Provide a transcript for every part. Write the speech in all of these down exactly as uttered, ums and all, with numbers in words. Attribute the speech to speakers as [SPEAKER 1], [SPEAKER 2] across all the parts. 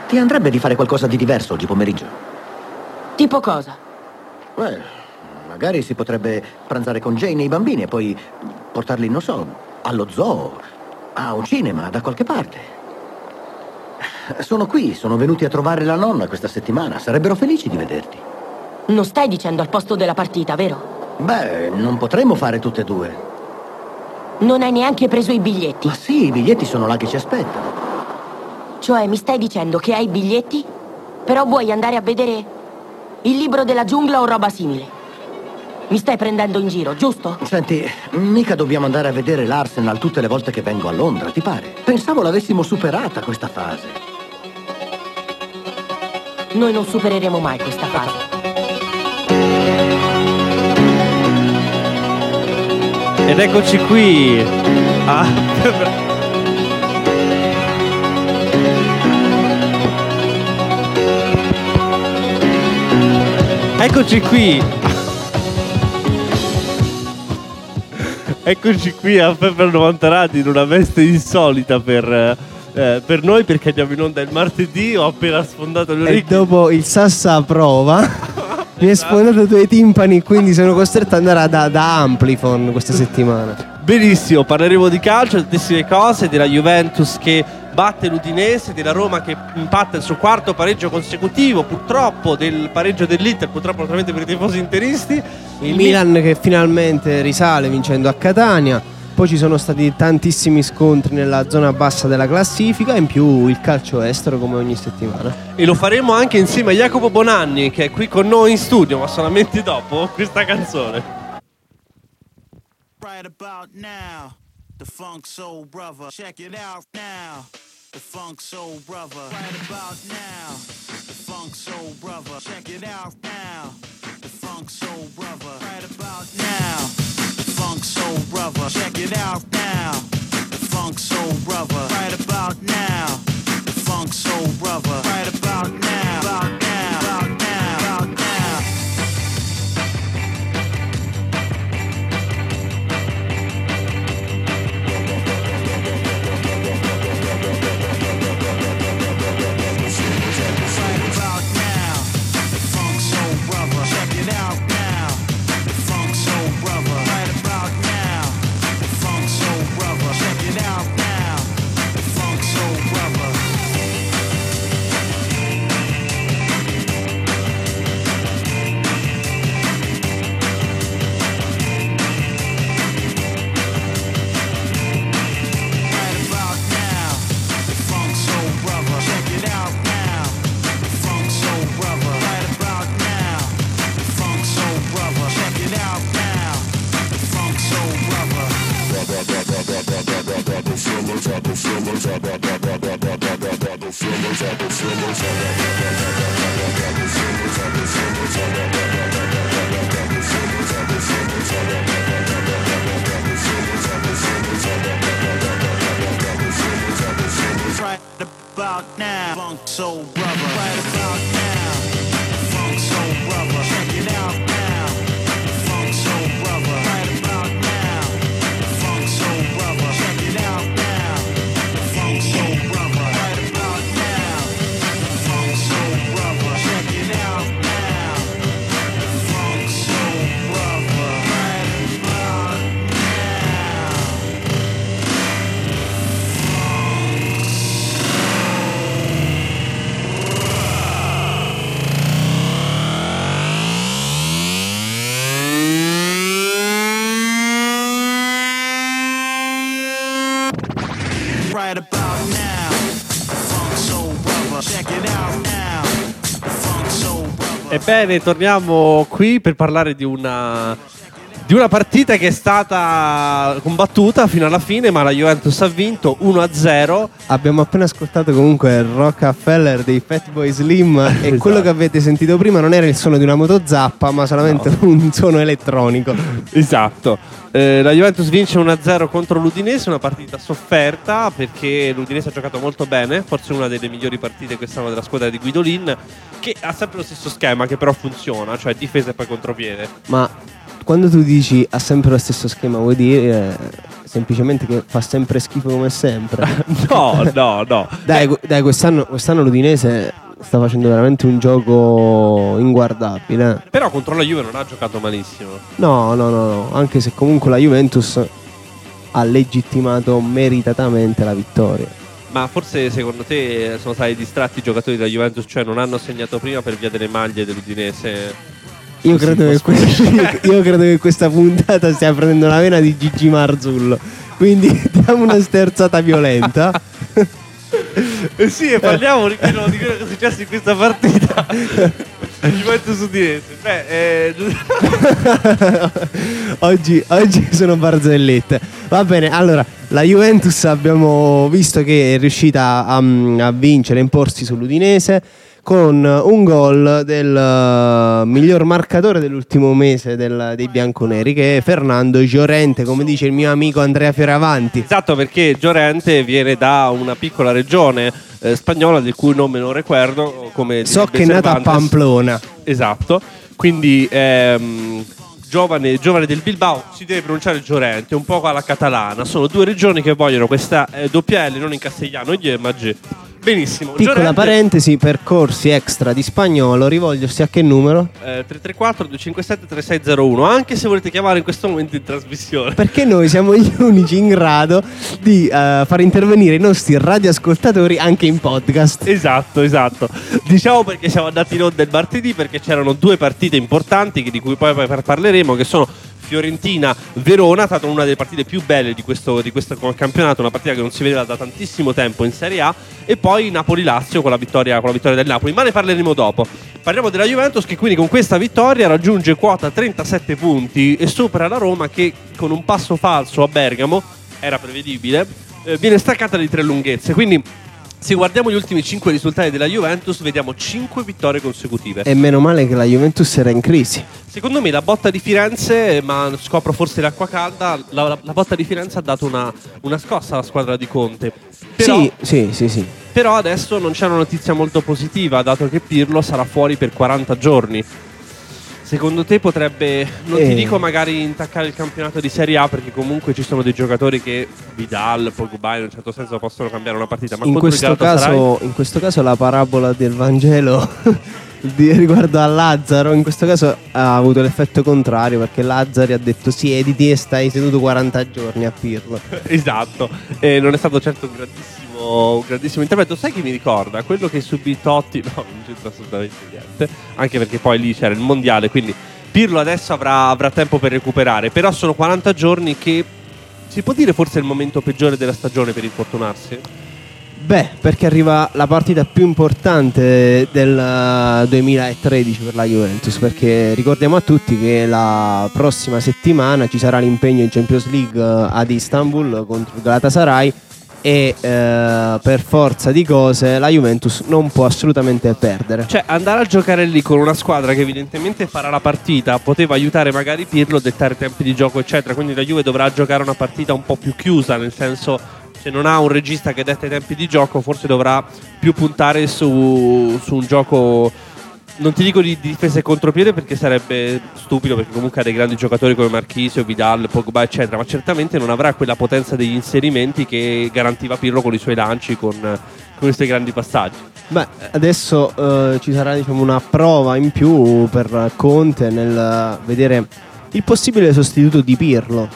[SPEAKER 1] Ti andrebbe di fare qualcosa di diverso oggi pomeriggio?
[SPEAKER 2] Tipo cosa?
[SPEAKER 1] Beh, magari si potrebbe pranzare con Jane e i bambini e poi portarli, non so, allo zoo, a un cinema, da qualche parte. Sono qui, sono venuti a trovare la nonna questa settimana. Sarebbero felici di vederti.
[SPEAKER 2] Non stai dicendo al posto della partita, vero?
[SPEAKER 1] Beh, non potremmo fare tutte e due.
[SPEAKER 2] Non hai neanche preso i biglietti?
[SPEAKER 1] Ma sì, i biglietti sono là che ci aspettano.
[SPEAKER 2] Cioè, mi stai dicendo che hai i biglietti, però vuoi andare a vedere il libro della giungla o roba simile? Mi stai prendendo in giro, giusto?
[SPEAKER 1] Senti, mica dobbiamo andare a vedere l'Arsenal tutte le volte che vengo a Londra, ti pare? Pensavo l'avessimo superata questa fase.
[SPEAKER 2] Noi non supereremo mai questa fase.
[SPEAKER 3] Ed eccoci qui. Ah. Eccoci qui. Eccoci qui a Febbre novanta Radio in una veste insolita per, eh, per noi, perché andiamo in onda il martedì. Ho appena sfondato le orecchie.
[SPEAKER 4] E dopo il Sassa prova mi hai sfondato due timpani, quindi sono costretto ad andare da, da Amplifon questa settimana.
[SPEAKER 3] Benissimo, parleremo di calcio, di tantissime cose, della Juventus che batte l'Udinese, della Roma che impatta il suo quarto pareggio consecutivo, purtroppo del pareggio dell'Inter, purtroppo naturalmente per i tifosi interisti.
[SPEAKER 4] Il, il Milan Mi- che finalmente risale vincendo a Catania. Poi ci sono stati tantissimi scontri nella zona bassa della classifica, in più il calcio estero come ogni settimana.
[SPEAKER 3] E lo faremo anche insieme a Jacopo Bonanni, che è qui con noi in studio, ma solamente dopo questa canzone.
[SPEAKER 5] Right about now, the Funk Soul Brother, check it out now. The Funk Soul Brother, right about now. The Funk Soul Brother, check it out now. The Funk Soul Brother, right about now. The Funk Soul Brother, check it out now. The Funk Soul Brother, right about now. The Funk Soul Brother, right about now. About now, about now, about now. Right about now, Funk Soul Brother. Right about now, Funk Soul Brother. Check it out now, Funk Soul Brother. Right about now, Funk Soul Brother. Check it out now, Funk Soul Brother. Right about now, Funk Soul Brother. Check it out now, Funk Soul Brother. Right about right about now, Funk Soul Brother, check it out now, Funk Soul Brother.
[SPEAKER 3] Ebbene, torniamo qui per parlare di una di una partita che è stata combattuta fino alla fine, ma la Juventus ha vinto uno a zero.
[SPEAKER 4] Abbiamo appena ascoltato comunque il Rockefeller dei Fatboy Slim e
[SPEAKER 3] Esatto.
[SPEAKER 4] quello che avete sentito prima non era il suono di una motozappa, ma solamente
[SPEAKER 3] No.
[SPEAKER 4] un suono elettronico.
[SPEAKER 3] Esatto. Eh, la Juventus vince uno a zero contro l'Udinese, una partita sofferta perché l'Udinese ha giocato molto bene, forse una delle migliori partite quest'anno della squadra di Guidolin, che ha sempre lo stesso schema che però funziona, cioè difesa e poi contropiede.
[SPEAKER 4] Ma quando tu dici ha sempre lo stesso schema, vuoi dire semplicemente che fa sempre schifo come sempre.
[SPEAKER 3] No, no, no.
[SPEAKER 4] Dai, dai quest'anno, quest'anno l'Udinese sta facendo veramente un gioco inguardabile.
[SPEAKER 3] Però contro la Juve non ha giocato malissimo.
[SPEAKER 4] No, no, no, no. Anche se comunque la Juventus ha legittimato meritatamente la vittoria.
[SPEAKER 3] Ma forse secondo te sono stati distratti i giocatori della Juventus, cioè non hanno segnato prima per via delle maglie dell'Udinese?
[SPEAKER 4] Io credo, che questa, io credo che questa puntata stia prendendo la vena di Gigi Marzullo. Quindi diamo una sterzata violenta.
[SPEAKER 3] Eh sì, e parliamo di quello, di quello che è successo in questa partita. Juventus Udinese. Beh, eh...
[SPEAKER 4] oggi, oggi sono barzellette. Va bene, allora la Juventus abbiamo visto che è riuscita a, a vincere, a imporsi sull'Udinese con un gol del uh, miglior marcatore dell'ultimo mese del, dei bianconeri, che è Fernando Llorente, come dice il mio amico Andrea Fioravanti.
[SPEAKER 3] Esatto, perché Llorente viene da una piccola regione eh, spagnola del cui nome non ricordo, come
[SPEAKER 4] so che è nata a Pamplona.
[SPEAKER 3] Esatto, quindi ehm, giovane, giovane del Bilbao, si deve pronunciare Llorente, un po' alla catalana. Sono due regioni che vogliono questa eh, doppia L, non in castigliano, io Maggi. Benissimo.
[SPEAKER 4] Piccola
[SPEAKER 3] Llorente,
[SPEAKER 4] parentesi, percorsi extra di spagnolo, rivolgersi a che numero?
[SPEAKER 3] eh, tre tre quattro due cinque sette tre sei zero uno, anche se volete chiamare in questo momento in trasmissione.
[SPEAKER 4] Perché noi siamo gli unici in grado di uh, far intervenire i nostri radioascoltatori anche in podcast.
[SPEAKER 3] Esatto, esatto. Diciamo perché siamo andati in onda il martedì, perché c'erano due partite importanti di cui poi parleremo, che sono Fiorentina-Verona, è stata una delle partite più belle di questo, di questo campionato, una partita che non si vedeva da tantissimo tempo in Serie A, e poi Napoli-Lazio con la vittoria, con la vittoria del Napoli, ma ne parleremo dopo. Parliamo della Juventus, che quindi con questa vittoria raggiunge quota trentasette punti e supera la Roma, che con un passo falso a Bergamo, era prevedibile, eh, viene staccata di tre lunghezze. Quindi se guardiamo gli ultimi cinque risultati della Juventus, vediamo cinque vittorie consecutive.
[SPEAKER 4] E meno male che la Juventus era in crisi.
[SPEAKER 3] Secondo me la botta di Firenze, ma scopro forse l'acqua calda, la, la, la botta di Firenze ha dato una, una scossa alla squadra di Conte. Però,
[SPEAKER 4] sì, sì, sì, sì.
[SPEAKER 3] Però adesso non c'è una notizia molto positiva, dato che Pirlo sarà fuori per quaranta giorni. Secondo te potrebbe, non
[SPEAKER 4] eh.
[SPEAKER 3] ti dico magari intaccare il campionato di Serie A, perché comunque ci sono dei giocatori che Vidal, Pogba in un certo senso possono cambiare una partita, ma
[SPEAKER 4] in questo, caso, in questo caso la parabola del Vangelo di, riguardo a Lazzaro in questo caso ha avuto l'effetto contrario, perché Lazzaro ha detto siediti e stai seduto quaranta giorni a Pirlo.
[SPEAKER 3] Esatto, e non è stato certo un grandissimo un grandissimo intervento. Sai chi mi ricorda? Quello che subì Totti. No, non c'entra assolutamente niente, anche perché poi lì c'era il mondiale, quindi Pirlo adesso avrà, avrà tempo per recuperare. Però sono quaranta giorni che si può dire forse è il momento peggiore della stagione per infortunarsi.
[SPEAKER 4] Beh, perché arriva la partita più importante del duemilatredici per la Juventus, perché ricordiamo a tutti che la prossima settimana ci sarà l'impegno in Champions League ad Istanbul contro il Galatasaray, e eh, per forza di cose la Juventus non può assolutamente perdere.
[SPEAKER 3] Cioè andare a giocare lì con una squadra che evidentemente farà la partita poteva aiutare magari Pirlo a dettare tempi di gioco eccetera, quindi la Juve dovrà giocare una partita un po' più chiusa, nel senso, se non ha un regista che detta i tempi di gioco forse dovrà più puntare su, su un gioco, non ti dico di, di difesa e contropiede perché sarebbe stupido, perché comunque ha dei grandi giocatori come Marchisio, Vidal, Pogba eccetera, ma certamente non avrà quella potenza degli inserimenti che garantiva Pirlo con i suoi lanci, con, con questi grandi passaggi.
[SPEAKER 4] Beh, adesso eh, ci sarà, diciamo, una prova in più per Conte nel vedere il possibile sostituto di Pirlo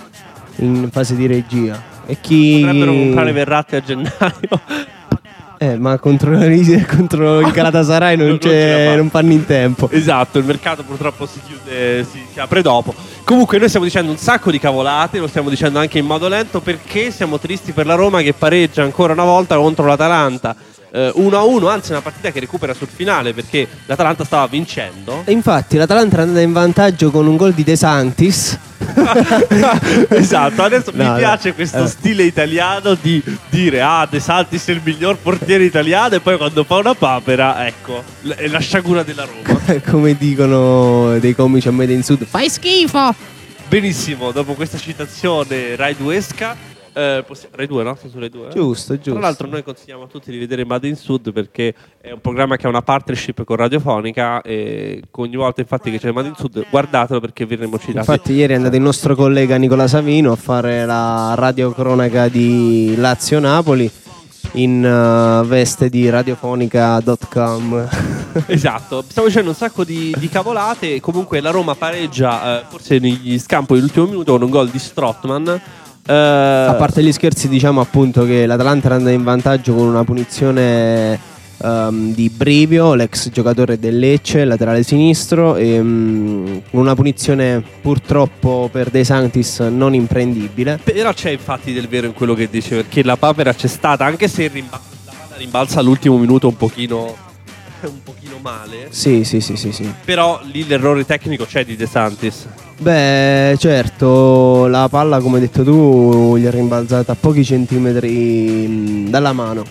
[SPEAKER 4] in fase di regia. E chi...
[SPEAKER 3] Potrebbero comprare Verratti a gennaio.
[SPEAKER 4] Eh, ma contro, contro il Galatasaray non,
[SPEAKER 3] non,
[SPEAKER 4] c'è,
[SPEAKER 3] non,
[SPEAKER 4] non fanno in tempo.
[SPEAKER 3] Esatto, il mercato purtroppo si chiude, si, si apre dopo. Comunque noi stiamo dicendo un sacco di cavolate, lo stiamo dicendo anche in modo lento, perché siamo tristi per la Roma che pareggia ancora una volta contro l'Atalanta. Uh, uno a uno, anzi una partita che recupera sul finale, perché l'Atalanta stava vincendo.
[SPEAKER 4] E infatti l'Atalanta è andata in vantaggio con un gol di De Santis.
[SPEAKER 3] Esatto, adesso
[SPEAKER 4] no,
[SPEAKER 3] mi piace
[SPEAKER 4] no.
[SPEAKER 3] questo
[SPEAKER 4] eh.
[SPEAKER 3] stile italiano di dire ah, De Santis è il miglior portiere italiano, e poi quando fa una papera, ecco, è la sciagura della Roma.
[SPEAKER 4] Come dicono dei comici a Made in Sud, fai schifo.
[SPEAKER 3] Benissimo, dopo questa citazione raiduesca Eh, possiamo, Rai due, no? Sei su Rai due, eh?
[SPEAKER 4] Giusto, giusto.
[SPEAKER 3] Tra l'altro noi consigliamo a tutti di vedere Made in Sud perché è un programma che ha una partnership con Radiofonica e ogni volta infatti che c'è Made in Sud guardatelo perché verremo citati.
[SPEAKER 4] Infatti ieri è andato il nostro collega Nicola Savino a fare la radiocronaca di Lazio-Napoli in uh, veste di radiofonica punto com.
[SPEAKER 3] Esatto, stavo dicendo un sacco di, di cavolate. Comunque la Roma pareggia eh, forse negli scampo dell'ultimo minuto con un gol di Strootman. Eh,
[SPEAKER 4] A parte gli scherzi, diciamo appunto che l'Atalanta era andata in vantaggio con una punizione um, di Brivio, l'ex giocatore del Lecce, laterale sinistro, e um, una punizione purtroppo per De Sanctis non imprendibile.
[SPEAKER 3] Però c'è infatti del vero in quello che dice, perché la papera c'è stata, anche se il rimba- la palla rimbalza all'ultimo minuto un pochino un pochino male.
[SPEAKER 4] Sì, sì, sì, sì, sì.
[SPEAKER 3] Però lì l'errore tecnico c'è di De Sanctis.
[SPEAKER 4] Beh, certo, la palla, come hai detto tu, gli è rimbalzata a pochi centimetri mh, dalla mano.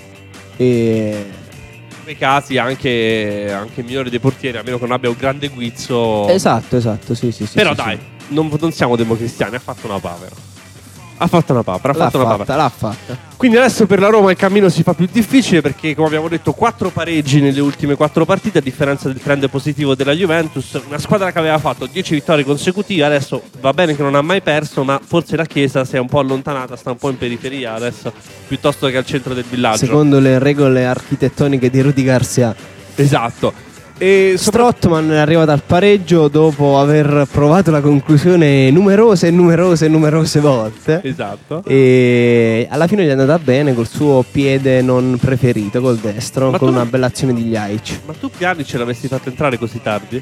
[SPEAKER 4] E
[SPEAKER 3] In quei casi anche, anche il migliore dei portieri, a meno che non abbia un grande guizzo.
[SPEAKER 4] esatto, esatto, sì, sì, sì.
[SPEAKER 3] Però
[SPEAKER 4] sì,
[SPEAKER 3] dai,
[SPEAKER 4] sì.
[SPEAKER 3] Non, non siamo democristiani, ha fatto una papera. Ha fatto una papera, ha
[SPEAKER 4] L'ha
[SPEAKER 3] fatto una
[SPEAKER 4] fatta,
[SPEAKER 3] papera.
[SPEAKER 4] l'ha fatta.
[SPEAKER 3] Quindi adesso per la Roma il cammino si fa più difficile perché, come abbiamo detto, quattro pareggi nelle ultime quattro partite, a differenza del trend positivo della Juventus. Una squadra che aveva fatto dieci vittorie consecutive, adesso va bene che non ha mai perso, ma forse la Chiesa si è un po' allontanata, sta un po' in periferia adesso, piuttosto che al centro del villaggio.
[SPEAKER 4] Secondo le regole architettoniche di Rudy Garcia.
[SPEAKER 3] Esatto. E sopra-
[SPEAKER 4] Strootman è arrivato al pareggio dopo aver provato la conclusione numerose e numerose e numerose volte.
[SPEAKER 3] Esatto.
[SPEAKER 4] E alla fine gli è andata bene col suo piede non preferito, col destro,
[SPEAKER 3] Ma
[SPEAKER 4] con
[SPEAKER 3] tu-
[SPEAKER 4] una bella azione di Ljajic.
[SPEAKER 3] Ma tu Piani ce l'avessi fatto entrare così tardi?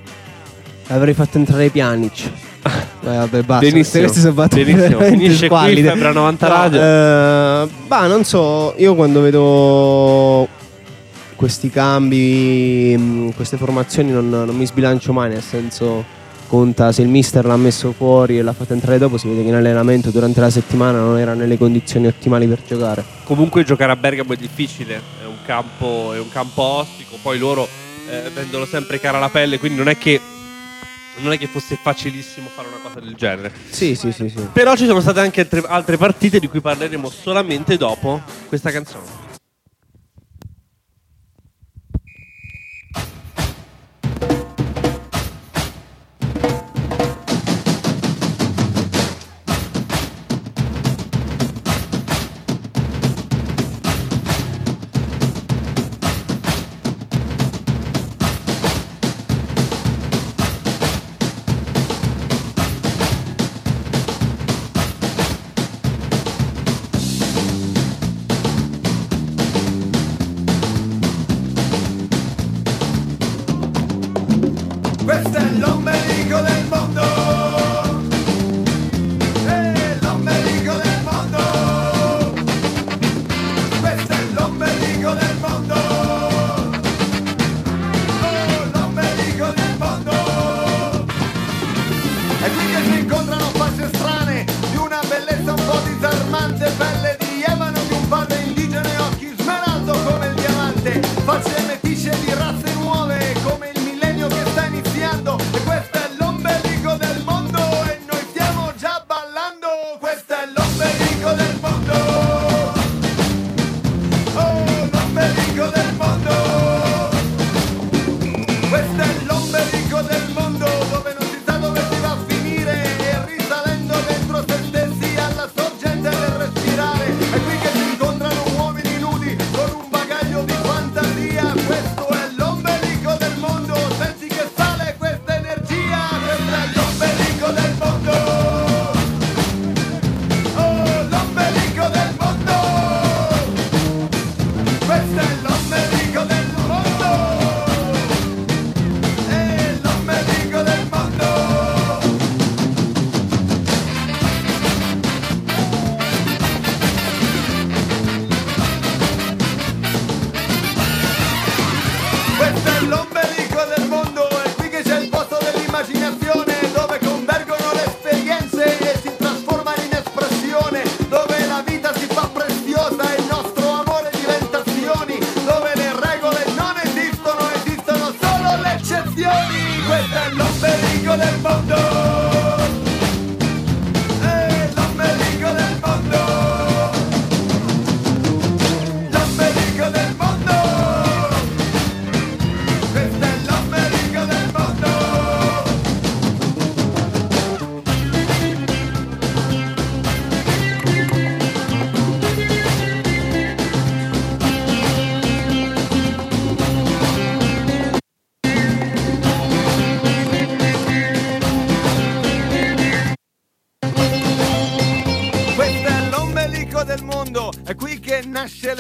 [SPEAKER 4] Avrei fatto entrare Pjanic. Eh, vabbè, basta.
[SPEAKER 3] Benissimo,
[SPEAKER 4] Queste sono battute
[SPEAKER 3] benissimo.
[SPEAKER 4] veramente
[SPEAKER 3] Finisce qui,
[SPEAKER 4] squallide.
[SPEAKER 3] Febbre novanta
[SPEAKER 4] No,
[SPEAKER 3] Radio.
[SPEAKER 4] eh, bah, non so, io quando vedo questi cambi, mh, queste formazioni non, non mi sbilancio mai, nel senso, conta se il mister l'ha messo fuori e l'ha fatto entrare dopo, si vede che in allenamento durante la settimana non era nelle condizioni ottimali per giocare.
[SPEAKER 3] Comunque giocare a Bergamo è difficile, è un campo, è un campo ostico, poi loro eh, vendono sempre cara la pelle, quindi non è che non è che fosse facilissimo fare una cosa del genere.
[SPEAKER 4] Sì, sì, sì, sì.
[SPEAKER 3] Però ci sono state anche altre, altre partite di cui parleremo solamente dopo questa canzone.
[SPEAKER 6] Questo è l'ombelico del mondo, è l'ombelico del mondo, questo è l'ombelico del mondo, oh l'ombelico del mondo, è qui che si incontrano facce strane, di una bellezza un po' disarmante, pelle di ebano di un padre indigeno e occhi smeraldo come il diamante, facce metisce di razze nuove come il millennio che sta iniziando, e questo è l'ombelico del mondo e noi stiamo già ballando, questo è l'ombelico del mondo, oh l'ombelico del mondo, questo è l'ombelico del mondo dove non si sa dove si va a finire e risalendo dentro se stessi alla sorgente del respirare, è qui che si incontrano uomini nudi con un bagaglio di fantasia, questo è l'ombelico del mondo, senti che sale questa energia, questo è l'ombelico del mondo, oh l'ombelico del mondo, questo è l'ombelico del mondo, è l'ombelico del mondo. Questo è l'ombelico del mondo, è qui che c'è il posto dell'immaginazione, dove convergono le esperienze e si trasformano in espressione, dove la vita si fa preziosa e il nostro amore diventa azioni, dove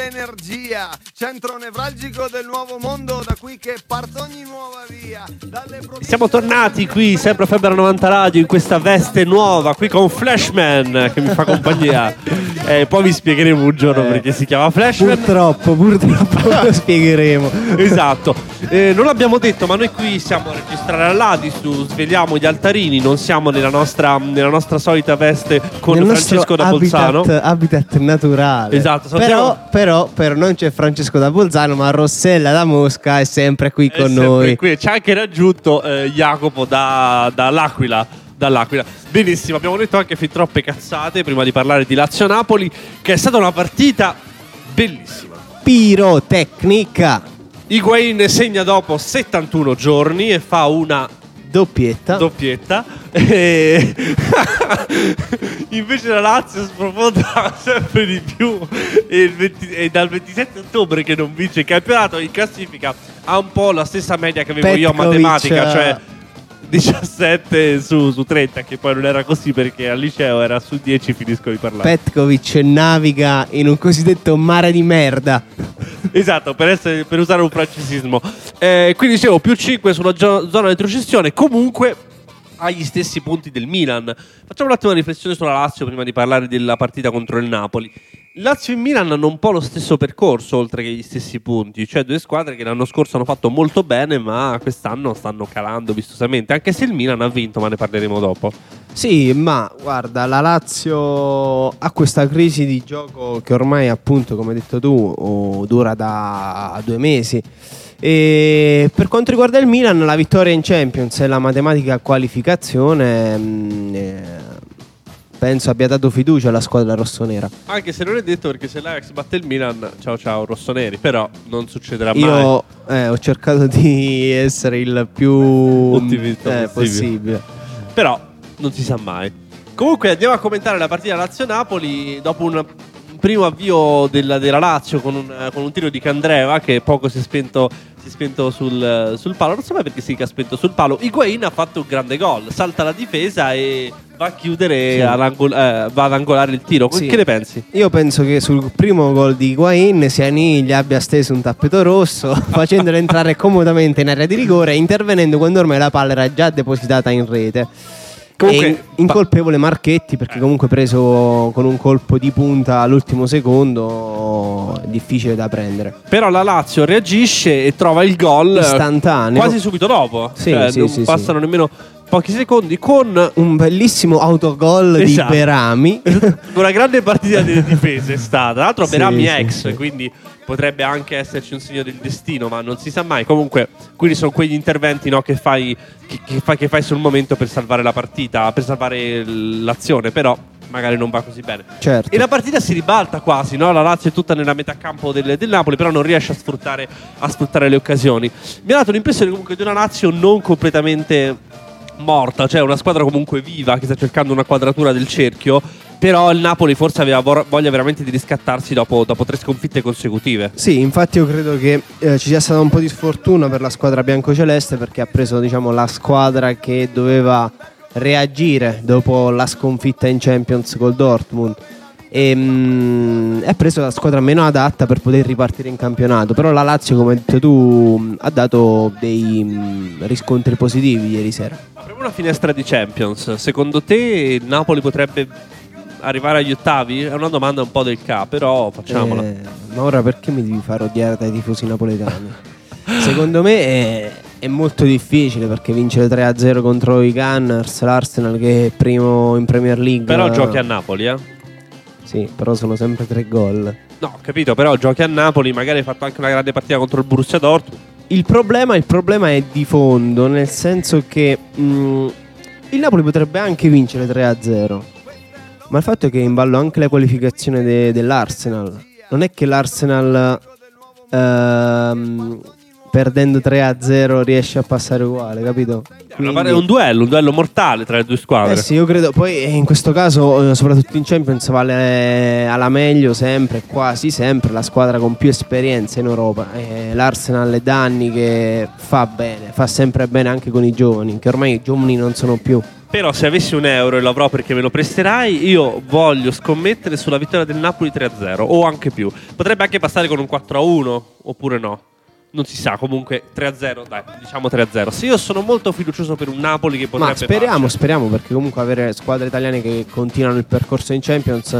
[SPEAKER 6] l'energia, centro nevralgico del nuovo mondo, da qui che parte ogni nuova via. Dalle province-
[SPEAKER 3] Siamo tornati qui, sempre a Febbra novanta Radio, in questa veste nuova, qui con Flashman che mi fa compagnia. Eh, poi vi spiegheremo un giorno
[SPEAKER 4] Eh,
[SPEAKER 3] perché si chiama Flashman.
[SPEAKER 4] Purtroppo, purtroppo lo spiegheremo.
[SPEAKER 3] Esatto. Eh, non l'abbiamo detto, ma noi qui siamo a registrare all'Adisu, svegliamo gli altarini, non siamo nella nostra, nella nostra solita veste con
[SPEAKER 4] Nel
[SPEAKER 3] Francesco
[SPEAKER 4] nostro
[SPEAKER 3] da Bolzano.
[SPEAKER 4] habitat, habitat naturale.
[SPEAKER 3] Esatto, salutiamo-
[SPEAKER 4] Però, però, però non c'è Francesco da Bolzano, ma Rossella da Mosca è sempre qui
[SPEAKER 3] È
[SPEAKER 4] con
[SPEAKER 3] sempre
[SPEAKER 4] noi.
[SPEAKER 3] qui. C'è anche raggiunto eh, Jacopo da, dall'Aquila. Dall'Aquila. Benissimo, abbiamo detto anche fin troppe cazzate prima di parlare di Lazio-Napoli, che è stata una partita bellissima.
[SPEAKER 4] Pirotecnica.
[SPEAKER 3] Higuain segna dopo settantuno giorni e fa una
[SPEAKER 4] Doppietta.
[SPEAKER 3] doppietta. E invece la Lazio sprofonda sempre di più e, il venti e dal ventisette ottobre che non vince il campionato, in classifica ha un po' la stessa media che avevo io a
[SPEAKER 4] Petkovic,
[SPEAKER 3] matematica, cioè diciassette su, su trenta, che poi non era così perché al liceo era su dieci, finisco di parlare.
[SPEAKER 4] Petkovic naviga in un cosiddetto mare di merda.
[SPEAKER 3] Esatto, per, essere, per usare un francesismo. Eh, quindi dicevo, più cinque sulla gio- zona di retrocessione, comunque agli stessi punti del Milan. Facciamo un attimo una riflessione sulla Lazio prima di parlare della partita contro il Napoli. Lazio e Milan hanno un po' lo stesso percorso, oltre che gli stessi punti, cioè due squadre che l'anno scorso hanno fatto molto bene, ma quest'anno stanno calando vistosamente, anche se il Milan ha vinto, ma ne parleremo dopo.
[SPEAKER 4] Sì, ma guarda, la Lazio ha questa crisi di gioco che ormai, appunto, come hai detto tu, oh, dura da due mesi. E per quanto riguarda il Milan, la vittoria in Champions e la matematica qualificazione mh, eh, penso abbia dato fiducia alla squadra rossonera.
[SPEAKER 3] Anche se non è detto, perché se l'Ajax batte il Milan, ciao ciao rossoneri, però non succederà mai.
[SPEAKER 4] Io eh, ho cercato di essere il più
[SPEAKER 3] Ottimista
[SPEAKER 4] eh,
[SPEAKER 3] possibile.
[SPEAKER 4] possibile.
[SPEAKER 3] Però non si sa mai. Comunque andiamo a commentare la partita Lazio-Napoli dopo un primo avvio della, della Lazio con un, con un tiro di Candreva che poco si è spento, si è spento sul, sul palo. Non so mai perché si è spento sul palo. Higuain ha fatto un grande gol, salta la difesa e va a chiudere,
[SPEAKER 4] Sì.
[SPEAKER 3] all'angol- eh, va ad angolare il tiro.
[SPEAKER 4] Sì.
[SPEAKER 3] Che ne pensi?
[SPEAKER 4] Io penso che sul primo gol di Higuain Siani gli abbia steso un tappeto rosso facendolo entrare comodamente in area di rigore e intervenendo quando ormai la palla era già depositata in rete.
[SPEAKER 3] Comunque,
[SPEAKER 4] E in- incolpevole Marchetti perché comunque preso con un colpo di punta all'ultimo secondo è difficile da prendere.
[SPEAKER 3] Però la Lazio reagisce e trova il gol
[SPEAKER 4] Istantaneo.
[SPEAKER 3] quasi subito dopo.
[SPEAKER 4] Sì,
[SPEAKER 3] Cioè,
[SPEAKER 4] sì,
[SPEAKER 3] non
[SPEAKER 4] sì,
[SPEAKER 3] passano nemmeno pochi secondi con
[SPEAKER 4] Un bellissimo autogol
[SPEAKER 3] Esatto.
[SPEAKER 4] di Berami.
[SPEAKER 3] una grande partita delle difese è stata. Tra l'altro
[SPEAKER 4] Sì,
[SPEAKER 3] Berami
[SPEAKER 4] sì,
[SPEAKER 3] è ex,
[SPEAKER 4] sì.
[SPEAKER 3] quindi potrebbe anche esserci un segno del destino, ma non si sa mai. Comunque, quelli sono quegli interventi, no, che fai che, che fai che fai sul momento per salvare la partita, per salvare l'azione, però magari non va così bene.
[SPEAKER 4] Certo.
[SPEAKER 3] E la partita si ribalta quasi, no? La Lazio è tutta nella metà campo del, del Napoli, però non riesce a sfruttare, a sfruttare le occasioni. Mi ha dato l'impressione comunque di una Lazio non completamente morta, cioè una squadra comunque viva che sta cercando una quadratura del cerchio. Però il Napoli forse aveva vor- voglia veramente di riscattarsi dopo, dopo tre sconfitte consecutive.
[SPEAKER 4] Sì, infatti io credo che eh, ci sia stata un po' di sfortuna per la squadra biancoceleste perché ha preso, diciamo, la squadra che doveva reagire dopo la sconfitta in Champions col Dortmund e mh, ha preso la squadra meno adatta per poter ripartire in campionato. Però la Lazio, come hai detto tu, mh, ha dato dei mh, riscontri positivi ieri sera.
[SPEAKER 3] Apriamo una finestra di Champions. Secondo te il Napoli potrebbe arrivare agli ottavi? È una domanda un po' del K, però facciamola.
[SPEAKER 4] Eh, ma ora perché mi devi far odiare dai tifosi napoletani? Secondo me è, è molto difficile perché vincere tre a zero contro i Gunners, l'Arsenal che è primo in Premier League.
[SPEAKER 3] Però giochi a Napoli, eh?
[SPEAKER 4] Sì, però sono sempre tre gol.
[SPEAKER 3] No, ho capito, però giochi a Napoli, magari hai fatto anche una grande partita contro il Borussia Dortmund.
[SPEAKER 4] Il problema, il problema è di fondo, nel senso che mh, il Napoli potrebbe anche vincere tre a zero. Ma il fatto è che è in ballo anche la qualificazione de- dell'Arsenal. Non è che l'Arsenal ehm, perdendo tre a zero riesce a passare uguale, capito?
[SPEAKER 3] È una par- è un duello, un duello mortale tra le due squadre.
[SPEAKER 4] Eh sì, io credo. Poi eh, in questo caso, eh, soprattutto in Champions, vale alla meglio sempre, quasi sempre, la squadra con più esperienza in Europa. Eh, L'Arsenal è da anni che fa bene, fa sempre bene anche con i giovani, che ormai i giovani non sono più.
[SPEAKER 3] Però se avessi un euro e lo avrò perché me lo presterai, io voglio scommettere sulla vittoria del Napoli tre a zero o anche più. Potrebbe anche passare con un quattro a uno oppure no. Non si sa, comunque tre a zero, dai, diciamo tre a zero. Se io sono molto fiducioso per un Napoli che potrebbe
[SPEAKER 4] Ma speriamo,
[SPEAKER 3] farcela.
[SPEAKER 4] speriamo, perché comunque avere squadre italiane che continuano il percorso in Champions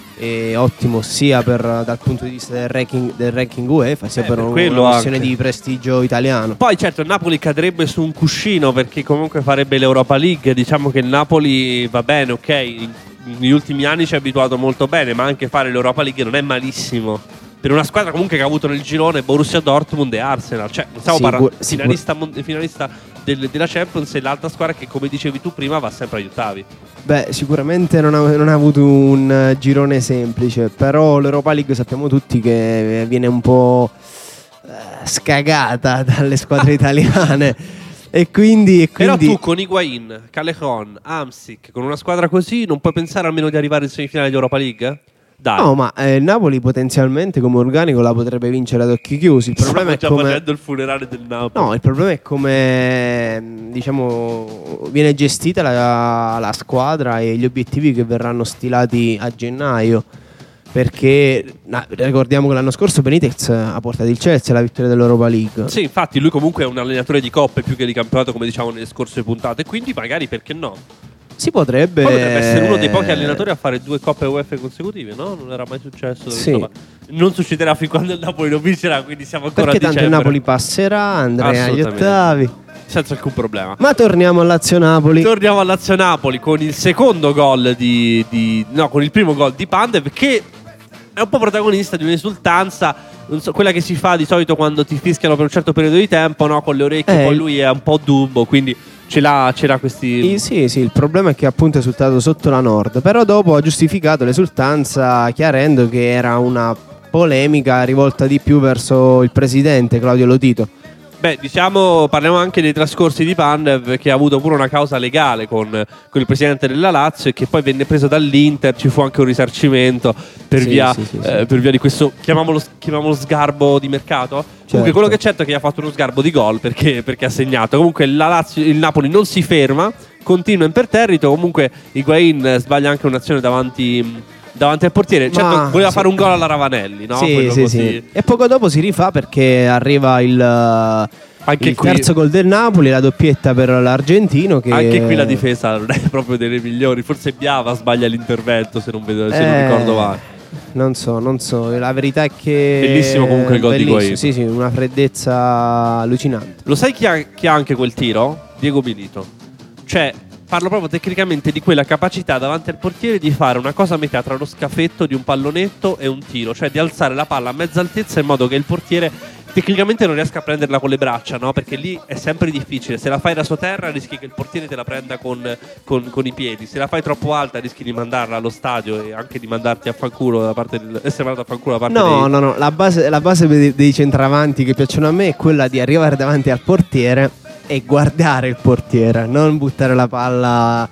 [SPEAKER 4] è ottimo sia per, dal punto di vista del ranking, del ranking UEFA, sia
[SPEAKER 3] Eh,
[SPEAKER 4] per,
[SPEAKER 3] per
[SPEAKER 4] un-
[SPEAKER 3] quello
[SPEAKER 4] una questione
[SPEAKER 3] anche.
[SPEAKER 4] di prestigio italiano.
[SPEAKER 3] Poi certo il Napoli cadrebbe su un cuscino perché comunque farebbe l'Europa League. Diciamo che il Napoli va bene, ok, in- negli ultimi anni ci ha abituato molto bene, ma anche fare l'Europa League non è malissimo. Per una squadra comunque che ha avuto nel girone Borussia Dortmund e Arsenal. Cioè, non stiamo
[SPEAKER 4] Sicur-
[SPEAKER 3] parlando
[SPEAKER 4] sicur-
[SPEAKER 3] finalista, mon- finalista del- della Champions e l'altra squadra che, come dicevi tu prima, va sempre agli ottavi.
[SPEAKER 4] Beh, sicuramente non ha, non ha avuto un eh, girone semplice, però l'Europa League sappiamo tutti che viene un po' eh, scagata dalle squadre italiane. E quindi, e
[SPEAKER 3] Però
[SPEAKER 4] quindi
[SPEAKER 3] tu con Higuain, Callejon, Hamsik, con una squadra così non puoi pensare almeno di arrivare in semifinale di Europa League? Dai.
[SPEAKER 4] no, ma eh, il Napoli potenzialmente come organico la potrebbe vincere ad occhi chiusi. Il problema
[SPEAKER 3] Stiamo
[SPEAKER 4] è
[SPEAKER 3] già
[SPEAKER 4] come
[SPEAKER 3] facendo il funerale del Napoli.
[SPEAKER 4] No, il problema è come mh, diciamo viene gestita la, la squadra e gli obiettivi che verranno stilati a gennaio. Perché na, ricordiamo che l'anno scorso Benitez ha portato il Chelsea alla vittoria dell'Europa League.
[SPEAKER 3] Sì, infatti lui comunque è un allenatore di coppe più che di campionato, come diciamo nelle scorse puntate, quindi magari perché no?
[SPEAKER 4] Si potrebbe.
[SPEAKER 3] Poi potrebbe essere uno dei pochi allenatori a fare due coppe UEFA consecutive, no? Non era mai successo.
[SPEAKER 4] Sì.
[SPEAKER 3] Insomma, non succederà fin quando il Napoli non vincerà, quindi siamo ancora
[SPEAKER 4] Perché
[SPEAKER 3] a
[SPEAKER 4] tanto il
[SPEAKER 3] dicembre.
[SPEAKER 4] Napoli passerà, andrà agli
[SPEAKER 3] Assolutamente.
[SPEAKER 4] ottavi.
[SPEAKER 3] Senza alcun problema.
[SPEAKER 4] Ma torniamo al Lazio-Napoli.
[SPEAKER 3] Torniamo al Lazio-Napoli con il secondo gol di, di no, con il primo gol di Pandev, che è un po' protagonista di un'esultanza, non so, quella che si fa di solito quando ti fischiano per un certo periodo di tempo, no? Con le orecchie,
[SPEAKER 4] Eh,
[SPEAKER 3] poi
[SPEAKER 4] il-
[SPEAKER 3] lui è un po' dubbo, quindi ce l'ha, ce l'ha questi...
[SPEAKER 4] I- sì, sì, il problema è che appunto è esultato sotto la Nord, però dopo ha giustificato l'esultanza chiarendo che era una polemica rivolta di più verso il presidente Claudio Lotito.
[SPEAKER 3] Beh, diciamo, parliamo anche dei trascorsi di Pandev, che ha avuto pure una causa legale con, con il presidente della Lazio e che poi venne preso dall'Inter. Ci fu anche un risarcimento per,
[SPEAKER 4] Sì,
[SPEAKER 3] via,
[SPEAKER 4] sì, sì, sì.
[SPEAKER 3] eh, per via di questo, chiamiamolo, chiamiamolo sgarbo di mercato. Comunque quello che certo è che ha fatto uno sgarbo di gol perché, perché ha segnato. Comunque la Lazio, il Napoli non si ferma, continua imperterrito. Comunque Higuain sbaglia anche un'azione davanti... davanti al portiere, certo
[SPEAKER 4] Ma-
[SPEAKER 3] voleva
[SPEAKER 4] sì.
[SPEAKER 3] fare un gol alla Ravanelli, no?
[SPEAKER 4] Sì,
[SPEAKER 3] Quello
[SPEAKER 4] sì,
[SPEAKER 3] così.
[SPEAKER 4] sì. E poco dopo si rifà perché arriva il,
[SPEAKER 3] Anche
[SPEAKER 4] il
[SPEAKER 3] qui-
[SPEAKER 4] terzo gol del Napoli, la doppietta per l'argentino. Che
[SPEAKER 3] Anche qui la difesa non è proprio delle migliori. Forse Biava sbaglia l'intervento, se non, vedo, se non
[SPEAKER 4] Eh,
[SPEAKER 3] ricordo male.
[SPEAKER 4] Non so, non so. La verità è che.
[SPEAKER 3] Bellissimo comunque il gol di
[SPEAKER 4] bellissimo,
[SPEAKER 3] Higuain.
[SPEAKER 4] Sì, sì, una freddezza allucinante.
[SPEAKER 3] Lo sai chi ha, chi ha anche quel tiro? Diego Milito. Cioè, parlo proprio tecnicamente di quella capacità davanti al portiere di fare una cosa a metà tra lo scafetto di un pallonetto e un tiro, cioè di alzare la palla a mezza altezza in modo che il portiere tecnicamente non riesca a prenderla con le braccia, no? Perché lì è sempre difficile. Se la fai da sotterra rischi che il portiere te la prenda con, con- con i piedi. Se la fai troppo alta rischi di mandarla allo stadio e anche di mandarti a fanculo da parte del, essere mandato a fanculo da parte
[SPEAKER 4] No,
[SPEAKER 3] dei...
[SPEAKER 4] no, no. La base, la base dei, dei centravanti che piacciono a me è quella di arrivare davanti al portiere e guardare il portiere, non buttare la palla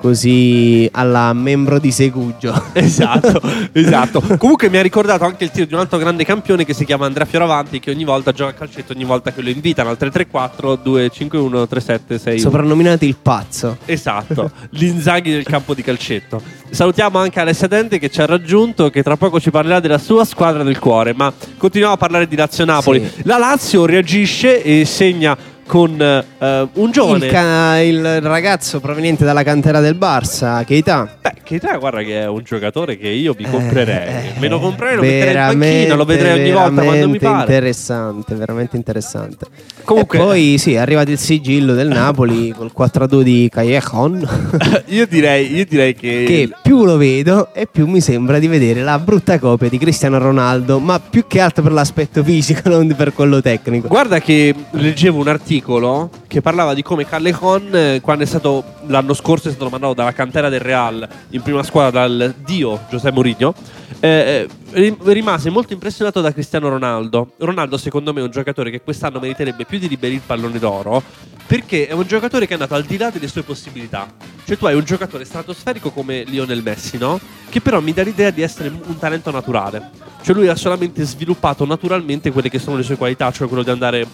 [SPEAKER 4] così alla membro di Segugio.
[SPEAKER 3] Esatto, esatto. Comunque mi ha ricordato anche il tiro di un altro grande campione che si chiama Andrea Fioravanti, che ogni volta gioca a calcetto, ogni volta che lo invitano al tre tre quattro due cinque uno tre sette sei uno.
[SPEAKER 4] Soprannominato il pazzo.
[SPEAKER 3] Esatto, l'Inzaghi del campo di calcetto. Salutiamo anche Alessia Dente che ci ha raggiunto, che tra poco ci parlerà della sua squadra del cuore, ma continuiamo a parlare di Lazio-Napoli.
[SPEAKER 4] Sì.
[SPEAKER 3] La Lazio reagisce e segna con eh, un giovane.
[SPEAKER 4] Il, ca- il ragazzo proveniente dalla cantera del Barça, Keita.
[SPEAKER 3] Beh, Keita, guarda che è un giocatore che io mi comprerei.
[SPEAKER 4] Eh,
[SPEAKER 3] Me lo comprerei, lo metterei in panchina, lo vedrei ogni volta quando mi
[SPEAKER 4] veramente
[SPEAKER 3] pare.
[SPEAKER 4] interessante, veramente interessante.
[SPEAKER 3] Comunque-
[SPEAKER 4] E poi sì, è arrivato il sigillo del Napoli col quattro a due di Callejon.
[SPEAKER 3] io, direi, io direi che,
[SPEAKER 4] Che più lo vedo e più mi sembra di vedere la brutta copia di Cristiano Ronaldo, ma più che altro per l'aspetto fisico, non per quello tecnico.
[SPEAKER 3] Guarda che leggevo un articolo che parlava di come Callejon, eh, quando è stato l'anno scorso è stato mandato dalla cantera del Real in prima squadra dal dio José Mourinho, eh, eh, rimase molto impressionato da Cristiano Ronaldo. Ronaldo secondo me è un giocatore che quest'anno meriterebbe più di Ribéry il pallone d'oro, perché è un giocatore che è andato al di là delle sue possibilità. Cioè tu hai un giocatore stratosferico come Lionel Messi, no? Che però mi dà l'idea di essere un talento naturale. Cioè lui ha solamente sviluppato naturalmente quelle che sono le sue qualità, cioè quello di andare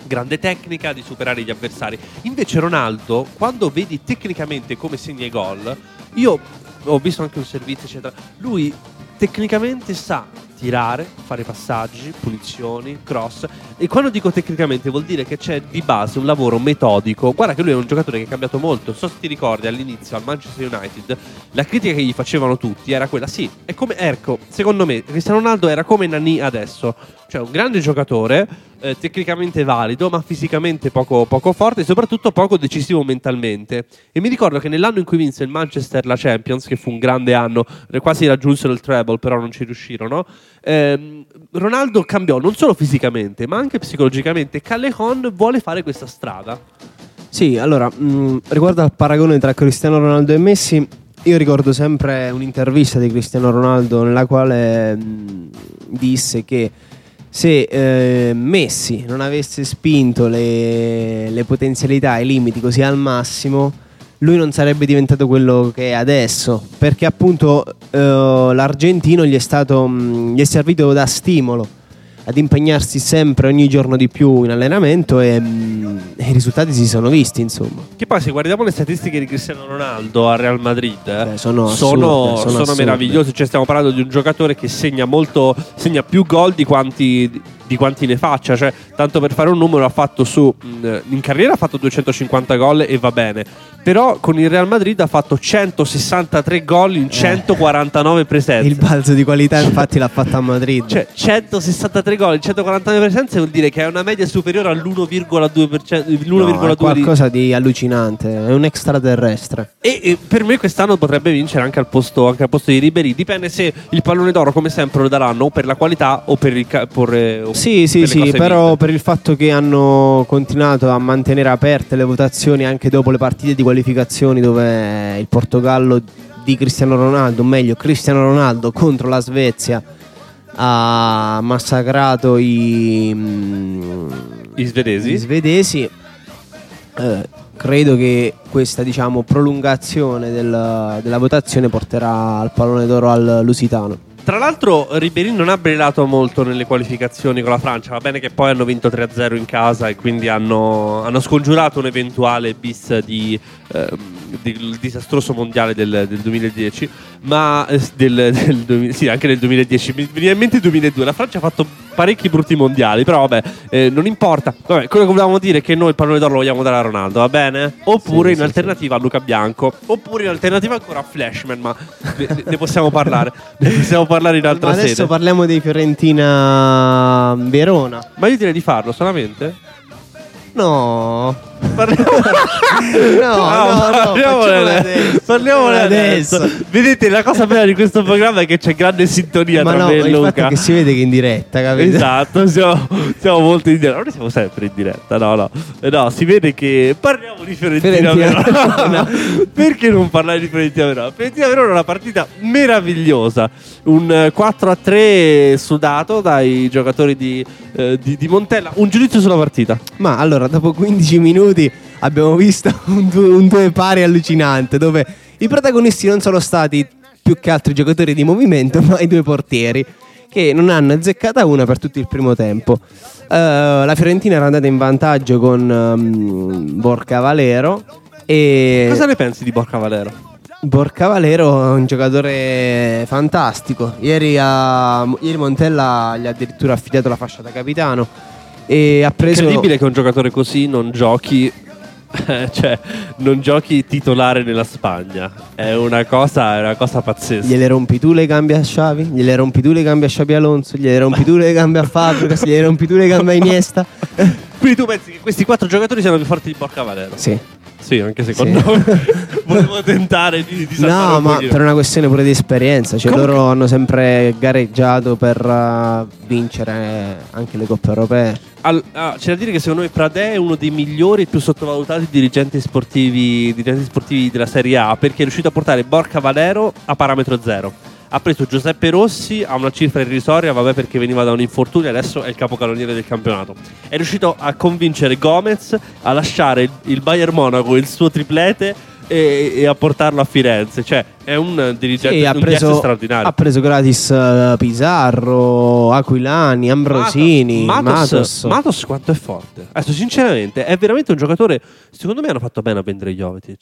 [SPEAKER 3] grande tecnica di superare gli avversari. Invece Ronaldo, quando vedi tecnicamente come segna i gol, io ho visto anche un servizio eccetera, lui tecnicamente sa tirare, fare passaggi, punizioni, cross, e quando dico tecnicamente vuol dire che c'è di base un lavoro metodico. Guarda che lui è un giocatore che è cambiato molto. Non so se ti ricordi all'inizio al Manchester United la critica che gli facevano tutti era quella, sì, è come, ecco, secondo me Cristiano Ronaldo era come Nani adesso, cioè un grande giocatore, eh, tecnicamente valido ma fisicamente poco, poco forte e soprattutto poco decisivo mentalmente. E mi ricordo che nell'anno in cui vinse il Manchester la Champions, che fu un grande anno, quasi raggiunsero il treble però non ci riuscirono, ehm, Ronaldo cambiò non solo fisicamente ma anche psicologicamente. Callejon vuole fare questa strada.
[SPEAKER 4] Sì, allora, mh, riguardo al paragone tra Cristiano Ronaldo e Messi, io ricordo sempre un'intervista di Cristiano Ronaldo nella quale mh, disse che se eh, Messi non avesse spinto le, le potenzialità e i limiti così al massimo, lui non sarebbe diventato quello che è adesso, perché appunto eh, l'argentino gli è stato mh, gli è servito da stimolo ad impegnarsi sempre ogni giorno di più in allenamento e, mh, e i risultati si sono visti, insomma.
[SPEAKER 3] Che poi se guardiamo le statistiche di Cristiano Ronaldo al Real Madrid, eh,
[SPEAKER 4] Beh, sono,
[SPEAKER 3] sono,
[SPEAKER 4] assurde, sono,
[SPEAKER 3] sono meravigliosi. Cioè stiamo parlando di un giocatore che segna molto, segna più gol di quanti, di quanti ne faccia. Cioè, tanto per fare un numero, ha fatto su mh, in carriera ha fatto duecentocinquanta gol e va bene. Però con il Real Madrid ha fatto centosessantatré gol in centoquarantanove presenze.
[SPEAKER 4] Il balzo di qualità infatti l'ha fatta a Madrid.
[SPEAKER 3] Cioè centosessantatré gol in centoquarantanove presenze vuol dire che è una media superiore all'uno virgola due per cento.
[SPEAKER 4] No, è qualcosa di allucinante, è un extraterrestre.
[SPEAKER 3] E, e per me quest'anno potrebbe vincere anche al posto, anche al posto di Ribéry. Dipende se il pallone d'oro come sempre lo daranno o per la qualità o per il ca- por, o
[SPEAKER 4] Sì, sì,
[SPEAKER 3] per
[SPEAKER 4] sì, però
[SPEAKER 3] vinte.
[SPEAKER 4] per il fatto che hanno continuato a mantenere aperte le votazioni anche dopo le partite di qualificazioni dove il Portogallo di Cristiano Ronaldo, o meglio Cristiano Ronaldo contro la Svezia ha massacrato i, mm,
[SPEAKER 3] I svedesi.
[SPEAKER 4] gli svedesi, eh, credo che questa, diciamo, prolungazione del- della votazione porterà al pallone d'oro al Lusitano.
[SPEAKER 3] Tra l'altro Ribéry non ha brillato molto nelle qualificazioni con la Francia. Va bene che poi hanno vinto tre a zero in casa e quindi hanno, hanno scongiurato un eventuale bis di, eh, del disastroso mondiale del, del duemiladieci. Ma eh, del, del duemila, sì, anche del duemiladieci. Mi viene in mente il duemiladue. La Francia ha fatto parecchi brutti mondiali, però vabbè, eh, non importa. Vabbè, quello che volevamo dire è che noi il pallone d'oro lo vogliamo dare a Ronaldo, va bene? Oppure
[SPEAKER 4] Sì,
[SPEAKER 3] in
[SPEAKER 4] sì,
[SPEAKER 3] alternativa a Luca Bianco, oppure in alternativa ancora a Flashman, ma ne, ne possiamo parlare. Ne possiamo parlare in altra
[SPEAKER 4] Ma adesso
[SPEAKER 3] sede.
[SPEAKER 4] parliamo dei Fiorentina Verona.
[SPEAKER 3] Ma io direi di farlo solamente.
[SPEAKER 4] No.
[SPEAKER 3] Parliamo,
[SPEAKER 4] No,
[SPEAKER 3] Ah,
[SPEAKER 4] no, no,
[SPEAKER 3] parliamone
[SPEAKER 4] facciamolo
[SPEAKER 3] adesso.
[SPEAKER 4] adesso,
[SPEAKER 3] Parliamone
[SPEAKER 4] facciamolo
[SPEAKER 3] adesso.
[SPEAKER 4] adesso.
[SPEAKER 3] Vedete, la cosa bella di questo programma è che c'è grande sintonia
[SPEAKER 4] Ma
[SPEAKER 3] tra
[SPEAKER 4] no,
[SPEAKER 3] me e
[SPEAKER 4] il fatto
[SPEAKER 3] Luca.
[SPEAKER 4] è che si vede che è in diretta, capito?
[SPEAKER 3] Esatto, siamo, siamo molto in diretta. Noi siamo sempre in diretta, no, no. Eh, no, si vede che parliamo di Fiorentina
[SPEAKER 4] Fiorentina
[SPEAKER 3] Verona. Perché non parlare di Fiorentina Verona? Fiorentina Verona è una partita meravigliosa. Un eh, quattro a tre sudato dai giocatori di, eh, di, di Montella. Un giudizio sulla partita.
[SPEAKER 4] Ma allora, dopo quindici minuti abbiamo visto un due, un due pari allucinante, dove i protagonisti non sono stati più che altri giocatori di movimento, ma i due portieri, che non hanno azzeccata una per tutto il primo tempo. Uh, la Fiorentina era andata in vantaggio con um, Borca Valero e
[SPEAKER 3] Cosa ne pensi di Borca Valero?
[SPEAKER 4] Borca Valero è un giocatore fantastico. Ieri, a, ieri Montella gli ha addirittura affidato la fascia da capitano e ha preso.
[SPEAKER 3] Incredibile che un giocatore così non giochi. Cioè, non giochi titolare nella Spagna. È una cosa, è una cosa pazzesca.
[SPEAKER 4] Gliele rompi tu le gambe a Xavi, gliele rompi tu le gambe a Xabi Alonso, gliele rompi tu le gambe a Fabregas, gliele rompi tu le gambe a Iniesta.
[SPEAKER 3] Quindi tu pensi che questi quattro giocatori siano più forti di Borca Valero?
[SPEAKER 4] Sì.
[SPEAKER 3] Sì, anche secondo
[SPEAKER 4] Sì.
[SPEAKER 3] me. Volevo tentare di, di salvare
[SPEAKER 4] No,
[SPEAKER 3] un
[SPEAKER 4] ma
[SPEAKER 3] pochino.
[SPEAKER 4] per una questione pure di esperienza. Cioè,
[SPEAKER 3] Comunque-
[SPEAKER 4] loro hanno sempre gareggiato per uh, vincere anche le coppe europee.
[SPEAKER 3] Al- ah, c'è da dire che secondo me Pradè è uno dei migliori e più sottovalutati dirigenti sportivi, dirigenti sportivi della Serie A, perché è riuscito a portare Borca Valero a parametro zero. Ha preso Giuseppe Rossi a una cifra irrisoria, vabbè, perché veniva da un infortunio e adesso è il capocannoniere del campionato. È riuscito a convincere Gomez a lasciare il, il Bayern Monaco, il suo triplete, e, e a portarlo a Firenze. Cioè, è un dirigente,
[SPEAKER 4] Sì, ha
[SPEAKER 3] un
[SPEAKER 4] preso,
[SPEAKER 3] straordinario.
[SPEAKER 4] ha preso gratis uh, Pizarro, Aquilani, Ambrosini,
[SPEAKER 3] Matos,
[SPEAKER 4] Matos.
[SPEAKER 3] Matos, Matos quanto è forte. Adesso, sinceramente, è veramente un giocatore. Secondo me hanno fatto bene a vendere Jovetic.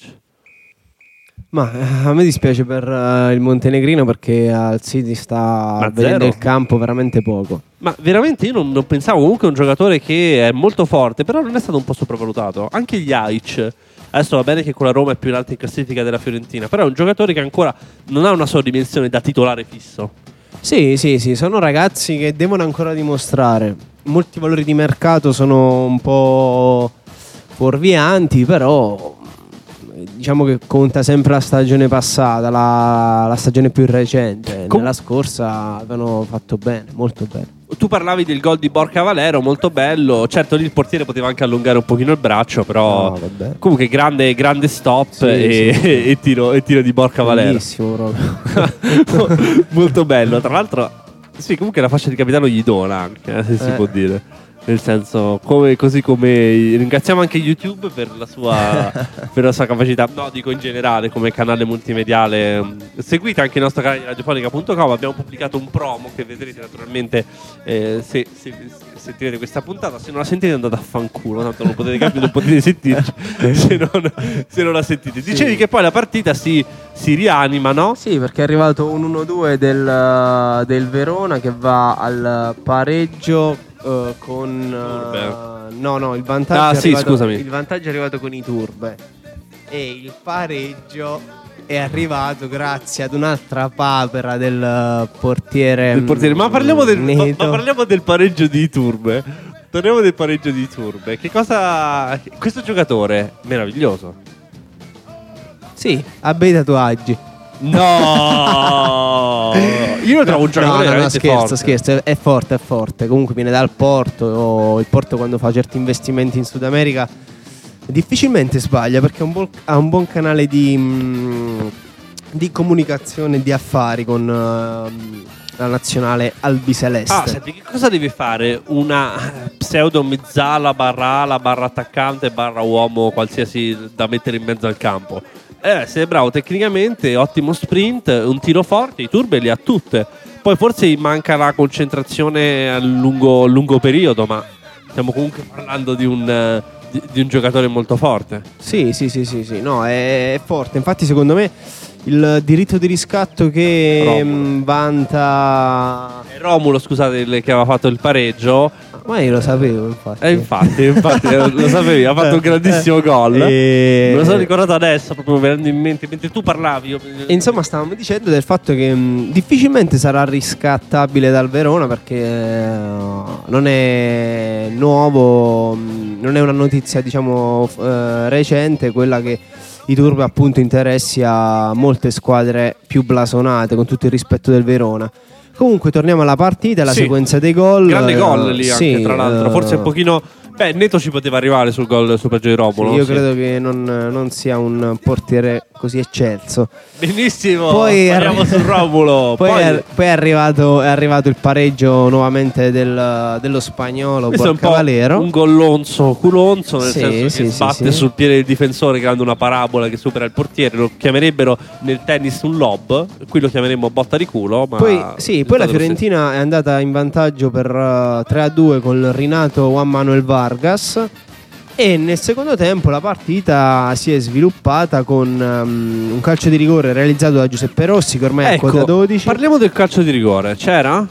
[SPEAKER 4] Ma eh, a me dispiace per uh, il montenegrino perché al City sta
[SPEAKER 3] Ma
[SPEAKER 4] vedendo
[SPEAKER 3] zero.
[SPEAKER 4] il campo veramente poco.
[SPEAKER 3] Ma veramente io non, non pensavo. Comunque è un giocatore che è molto forte, però non è stato un po' sopravvalutato. Anche gli Aic. Adesso va bene che con la Roma è più in alta in classifica della Fiorentina, però è un giocatore che ancora non ha una sua dimensione da titolare fisso.
[SPEAKER 4] Sì, sì, sì, sono ragazzi che devono ancora dimostrare. Molti valori di mercato sono un po' fuorvianti, però diciamo che conta sempre la stagione passata, la, la stagione più recente.
[SPEAKER 3] Com-
[SPEAKER 4] Nella scorsa avevano fatto bene, molto bene.
[SPEAKER 3] Tu parlavi del gol di Borca Valero, molto bello. Certo, lì il portiere poteva anche allungare un pochino il braccio, però
[SPEAKER 4] No, vabbè.
[SPEAKER 3] comunque grande, grande stop
[SPEAKER 4] Sì,
[SPEAKER 3] e,
[SPEAKER 4] sì.
[SPEAKER 3] e tiro, e tiro di Borca Valero.
[SPEAKER 4] Bellissimo proprio.
[SPEAKER 3] Molto bello. Tra l'altro, sì, comunque la fascia di capitano gli dona anche, eh, se si
[SPEAKER 4] Eh.
[SPEAKER 3] può dire. Nel senso, come, così come ringraziamo anche YouTube per la sua per la sua capacità. No, dico in generale come canale multimediale. Seguite anche il nostro canale di radiofonica punto com. Abbiamo pubblicato un promo che vedrete naturalmente eh, se, se, se sentirete questa puntata. Se non la sentite andate a fanculo, tanto non potete capire, non potete sentirci se non, se non la sentite. Dicevi che poi la partita si, si rianima, no?
[SPEAKER 4] Sì, perché è arrivato un uno due del, del Verona che va al pareggio uh, con uh, no no il vantaggio
[SPEAKER 3] Ah,
[SPEAKER 4] è
[SPEAKER 3] sì,
[SPEAKER 4] arrivato,
[SPEAKER 3] scusami.
[SPEAKER 4] il vantaggio è arrivato con i Turbe e il pareggio è arrivato grazie ad un'altra papera del portiere,
[SPEAKER 3] Del portiere. Ma parliamo del, ma,
[SPEAKER 4] Neto.
[SPEAKER 3] ma parliamo del pareggio di Turbe. Parliamo del pareggio di Turbe. Che cosa. Questo giocatore meraviglioso.
[SPEAKER 4] Sì, ha bei tatuaggi.
[SPEAKER 3] No, io lo trovo un giocatore
[SPEAKER 4] no, no, no,
[SPEAKER 3] veramente
[SPEAKER 4] scherzo,
[SPEAKER 3] forte.
[SPEAKER 4] scherzo, è forte, è forte. Comunque viene dal Porto. o Il Porto quando fa certi investimenti in Sud America difficilmente sbaglia perché ha un buon, ha un buon canale di, mh, di comunicazione e di affari con uh, la nazionale albiceleste.
[SPEAKER 3] Ah, senti, che cosa deve fare una pseudo mezzala barra ala barra attaccante barra uomo qualsiasi da mettere in mezzo al campo? Eh, se è bravo tecnicamente, ottimo sprint, un tiro forte, i Turbe li ha tutte. Poi forse gli manca la concentrazione a lungo, lungo periodo, ma stiamo comunque parlando di un, eh, di, di un giocatore molto forte.
[SPEAKER 4] Sì, sì, sì, sì, sì. No, è, è forte. Infatti, secondo me, il diritto di riscatto che
[SPEAKER 3] Romulo.
[SPEAKER 4] mh, vanta.
[SPEAKER 3] E Romulo, scusate, il- che aveva fatto il pareggio.
[SPEAKER 4] Ma io lo sapevo, infatti.
[SPEAKER 3] E infatti, infatti eh, lo sapevi, ha fatto un grandissimo gol.
[SPEAKER 4] E-
[SPEAKER 3] Me lo sono ricordato adesso, proprio venendo in mente mentre tu parlavi. Io...
[SPEAKER 4] E insomma, stavamo dicendo del fatto che mh, difficilmente sarà riscattabile dal Verona perché eh, non è nuovo, mh, non è una notizia, diciamo, f- eh, recente quella che i Turbe appunto interessi a molte squadre più blasonate, con tutto il rispetto del Verona. Comunque torniamo alla partita, alla
[SPEAKER 3] Sì.
[SPEAKER 4] sequenza dei gol.
[SPEAKER 3] Grande gol lì
[SPEAKER 4] Eh,
[SPEAKER 3] anche,
[SPEAKER 4] sì,
[SPEAKER 3] tra l'altro.
[SPEAKER 4] eh,
[SPEAKER 3] Forse un pochino. Beh, Neto ci poteva arrivare sul gol sul pareggio di Romulo.
[SPEAKER 4] sì, io
[SPEAKER 3] sì.
[SPEAKER 4] credo che non, non sia un portiere così eccelso.
[SPEAKER 3] Benissimo.
[SPEAKER 4] Poi
[SPEAKER 3] Parliamo
[SPEAKER 4] arri-
[SPEAKER 3] su Romulo.
[SPEAKER 4] Poi,
[SPEAKER 3] Poi,
[SPEAKER 4] è, poi è, arrivato, è arrivato il pareggio nuovamente del- dello spagnolo
[SPEAKER 3] questo è un
[SPEAKER 4] Borca
[SPEAKER 3] po'
[SPEAKER 4] Valero.
[SPEAKER 3] un gollonzo culonzo, nel
[SPEAKER 4] Sì,
[SPEAKER 3] senso
[SPEAKER 4] sì,
[SPEAKER 3] che
[SPEAKER 4] sì,
[SPEAKER 3] sbatte
[SPEAKER 4] sì.
[SPEAKER 3] sul piede del difensore creando una parabola che supera il portiere. Lo chiamerebbero nel tennis un lob. Qui lo chiameremmo botta di culo. Ma
[SPEAKER 4] Poi, sì,
[SPEAKER 3] è
[SPEAKER 4] poi la
[SPEAKER 3] stato lo
[SPEAKER 4] Fiorentina è andata in vantaggio per uh, tre a due con Rinato Juan Manuel Vargas. E nel secondo tempo la partita si è sviluppata con um, un calcio di rigore realizzato da Giuseppe Rossi che ormai è a
[SPEAKER 3] Ecco,
[SPEAKER 4] quota dodici.
[SPEAKER 3] parliamo del calcio di rigore. C'era?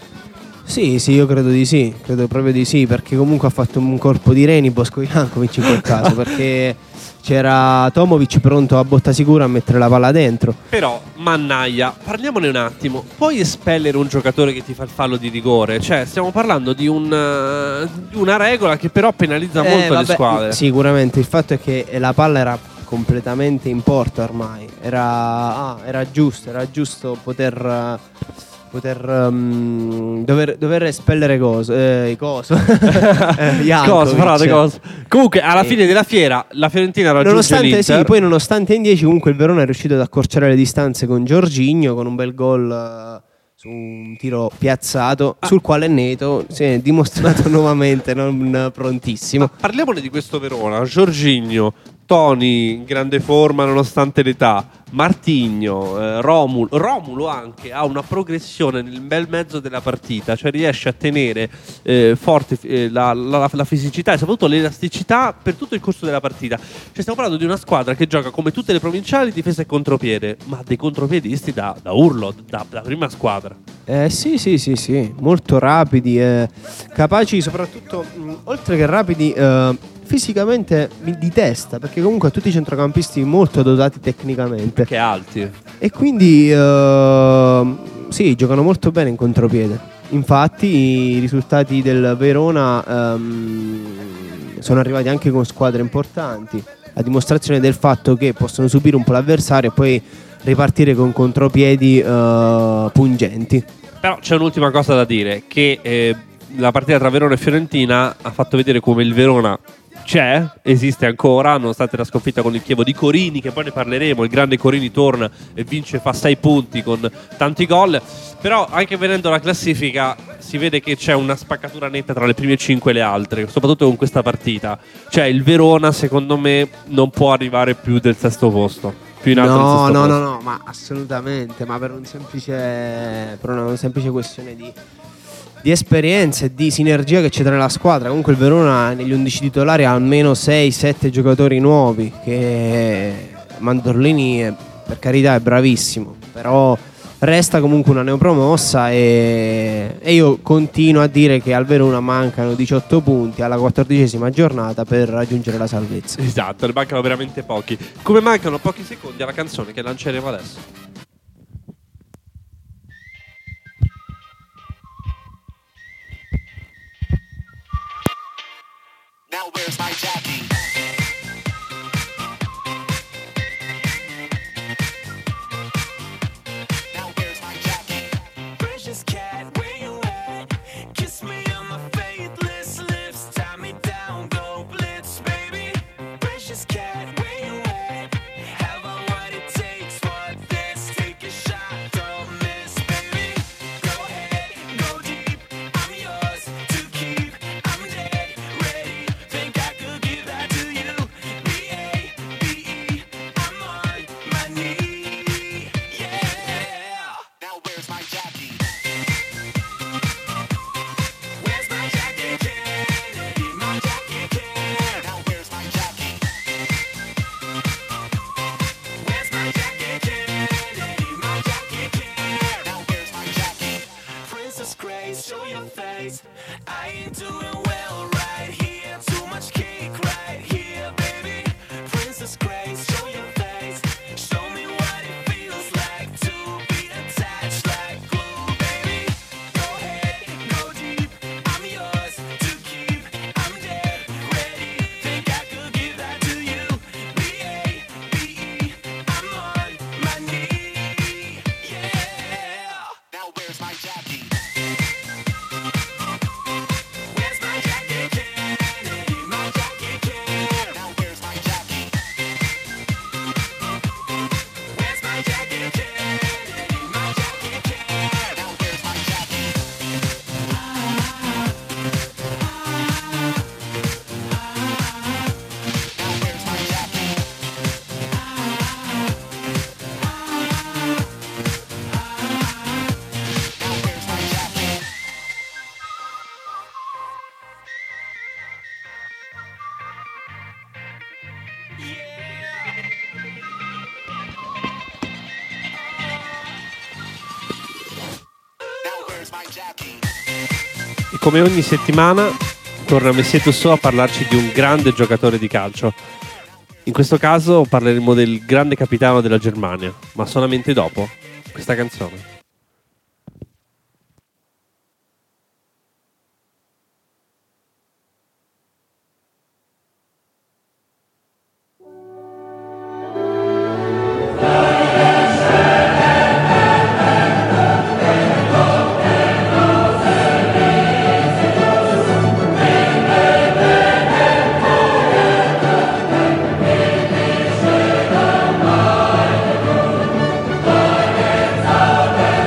[SPEAKER 4] Sì, sì, io credo di sì, credo proprio di sì, perché comunque ha fatto un colpo di reni Bosco Jankovic in quel caso, perché c'era Tomovic pronto a botta sicura a mettere la palla dentro.
[SPEAKER 3] Però, mannaia, parliamone un attimo. Puoi espellere un giocatore che ti fa il fallo di rigore? Cioè, stiamo parlando di, un, eh, di una regola che però penalizza
[SPEAKER 4] Eh,
[SPEAKER 3] molto
[SPEAKER 4] vabbè,
[SPEAKER 3] le squadre.
[SPEAKER 4] Sicuramente, il fatto è che la palla era completamente in porta ormai, era, ah, era giusto, era giusto poter... eh, poter um, dover, dover espellere coso, eh, coso. eh, Jankovic.
[SPEAKER 3] Cosa, frate, cosa. Comunque, alla
[SPEAKER 4] Sì.
[SPEAKER 3] fine della fiera, la Fiorentina raggiunge
[SPEAKER 4] Nonostante,
[SPEAKER 3] l'Inter.
[SPEAKER 4] sì, poi nonostante in dieci comunque il Verona è riuscito ad accorciare le distanze con Jorginho con un bel gol eh, su un tiro piazzato
[SPEAKER 3] Ah.
[SPEAKER 4] sul quale Neto si è dimostrato nuovamente non prontissimo.
[SPEAKER 3] Ma parliamone di questo Verona. Jorginho, Bastoni in grande forma nonostante l'età, Martigno, eh, Romulo, Romulo anche ha una progressione nel bel mezzo della partita, cioè riesce a tenere eh, forte eh, la, la, la fisicità e soprattutto l'elasticità per tutto il corso della partita. Cioè stiamo parlando di una squadra che gioca come tutte le provinciali, difesa e contropiede, ma dei contropiedisti da, da urlo, da, da prima squadra.
[SPEAKER 4] Eh sì, sì, sì, sì, molto rapidi, eh, capaci soprattutto, mh, oltre che rapidi, eh, fisicamente di testa, perché comunque tutti i centrocampisti molto dotati tecnicamente.
[SPEAKER 3] Che alti.
[SPEAKER 4] E quindi eh, sì, giocano molto bene in contropiede. Infatti i risultati del Verona ehm, sono arrivati anche con squadre importanti, a dimostrazione del fatto che possono subire un po' l'avversario e poi ripartire con contropiedi eh, pungenti.
[SPEAKER 3] Però c'è un'ultima cosa da dire, che eh, la partita tra Verona e Fiorentina ha fatto vedere come il Verona c'è, esiste ancora, nonostante la sconfitta con il Chievo di Corini, che poi ne parleremo. Il grande Corini torna e vince, fa sei punti con tanti gol. Però anche vedendo la classifica si vede che c'è una spaccatura netta tra le prime cinque e le altre, soprattutto con questa partita. Cioè il Verona secondo me non può arrivare più del sesto posto, più in alto del
[SPEAKER 4] No,
[SPEAKER 3] sesto
[SPEAKER 4] no,
[SPEAKER 3] posto.
[SPEAKER 4] no, no, ma assolutamente, ma per un semplice per una semplice questione di di esperienza e di sinergia che c'è tra la squadra. Comunque il Verona negli undici titolari ha almeno sei sette giocatori nuovi, che Mandorlini è, per carità è bravissimo, però resta comunque una neopromossa e, e io continuo a dire che al Verona mancano diciotto punti alla quattordicesima giornata per raggiungere la salvezza.
[SPEAKER 3] Esatto, ne mancano veramente pochi. Come mancano pochi secondi alla canzone che lanceremo adesso.
[SPEAKER 5] Now where's my Jackie? Now where's my Jackie? Precious cat, where you at? Kiss me on my faithless lips, tie me down, go blitz, baby. Precious cat, where you at? Have I what it takes for this? Take a shot, don't miss, baby. Go ahead, go deep, I'm yours to keep. I'm dead ready. Think I could give that to you? B A B E, I'm on my knee. Yeah. Now where's my Jackie? Where's my Jackie Kennedy? My Jackie Kennedy. Now where's my Jackie? Where's my Jackie Kennedy? My Jackie Kennedy. Now where's my Jackie? Princess Grace, show your face. I ain't doing well right here. Too much cake right here, baby. Princess Grace, show your face. Show me what it feels like to be attached like glue, baby. Go ahead, go deep. I'm yours to keep. I'm dead ready. Think I could give that to you? B A B E, I'm on my knee. Yeah. Now where's my Jackie? Where's my Jackie Kennedy? My Jackie Kennedy. Now where's my Jackie? Where's my Jackie Kennedy? My Jackie Kennedy. Now where's my Jackie? Now where's my Jackie? Now where's my Jackie? Now where's my Jackie?
[SPEAKER 3] E come ogni settimana torna Messie Tussò a parlarci di un grande giocatore di calcio. In questo caso parleremo del grande capitano della Germania, ma solamente dopo questa canzone.
[SPEAKER 7] Now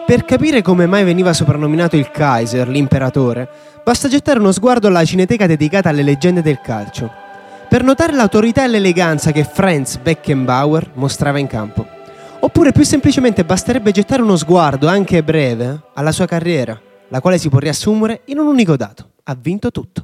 [SPEAKER 4] Per capire come mai veniva soprannominato il Kaiser, l'imperatore, basta gettare uno sguardo alla cineteca dedicata alle leggende del calcio, per notare l'autorità e l'eleganza che Franz Beckenbauer mostrava in campo. Oppure più semplicemente basterebbe gettare uno sguardo, anche breve, alla sua carriera, la quale si può riassumere in un unico dato: ha vinto tutto.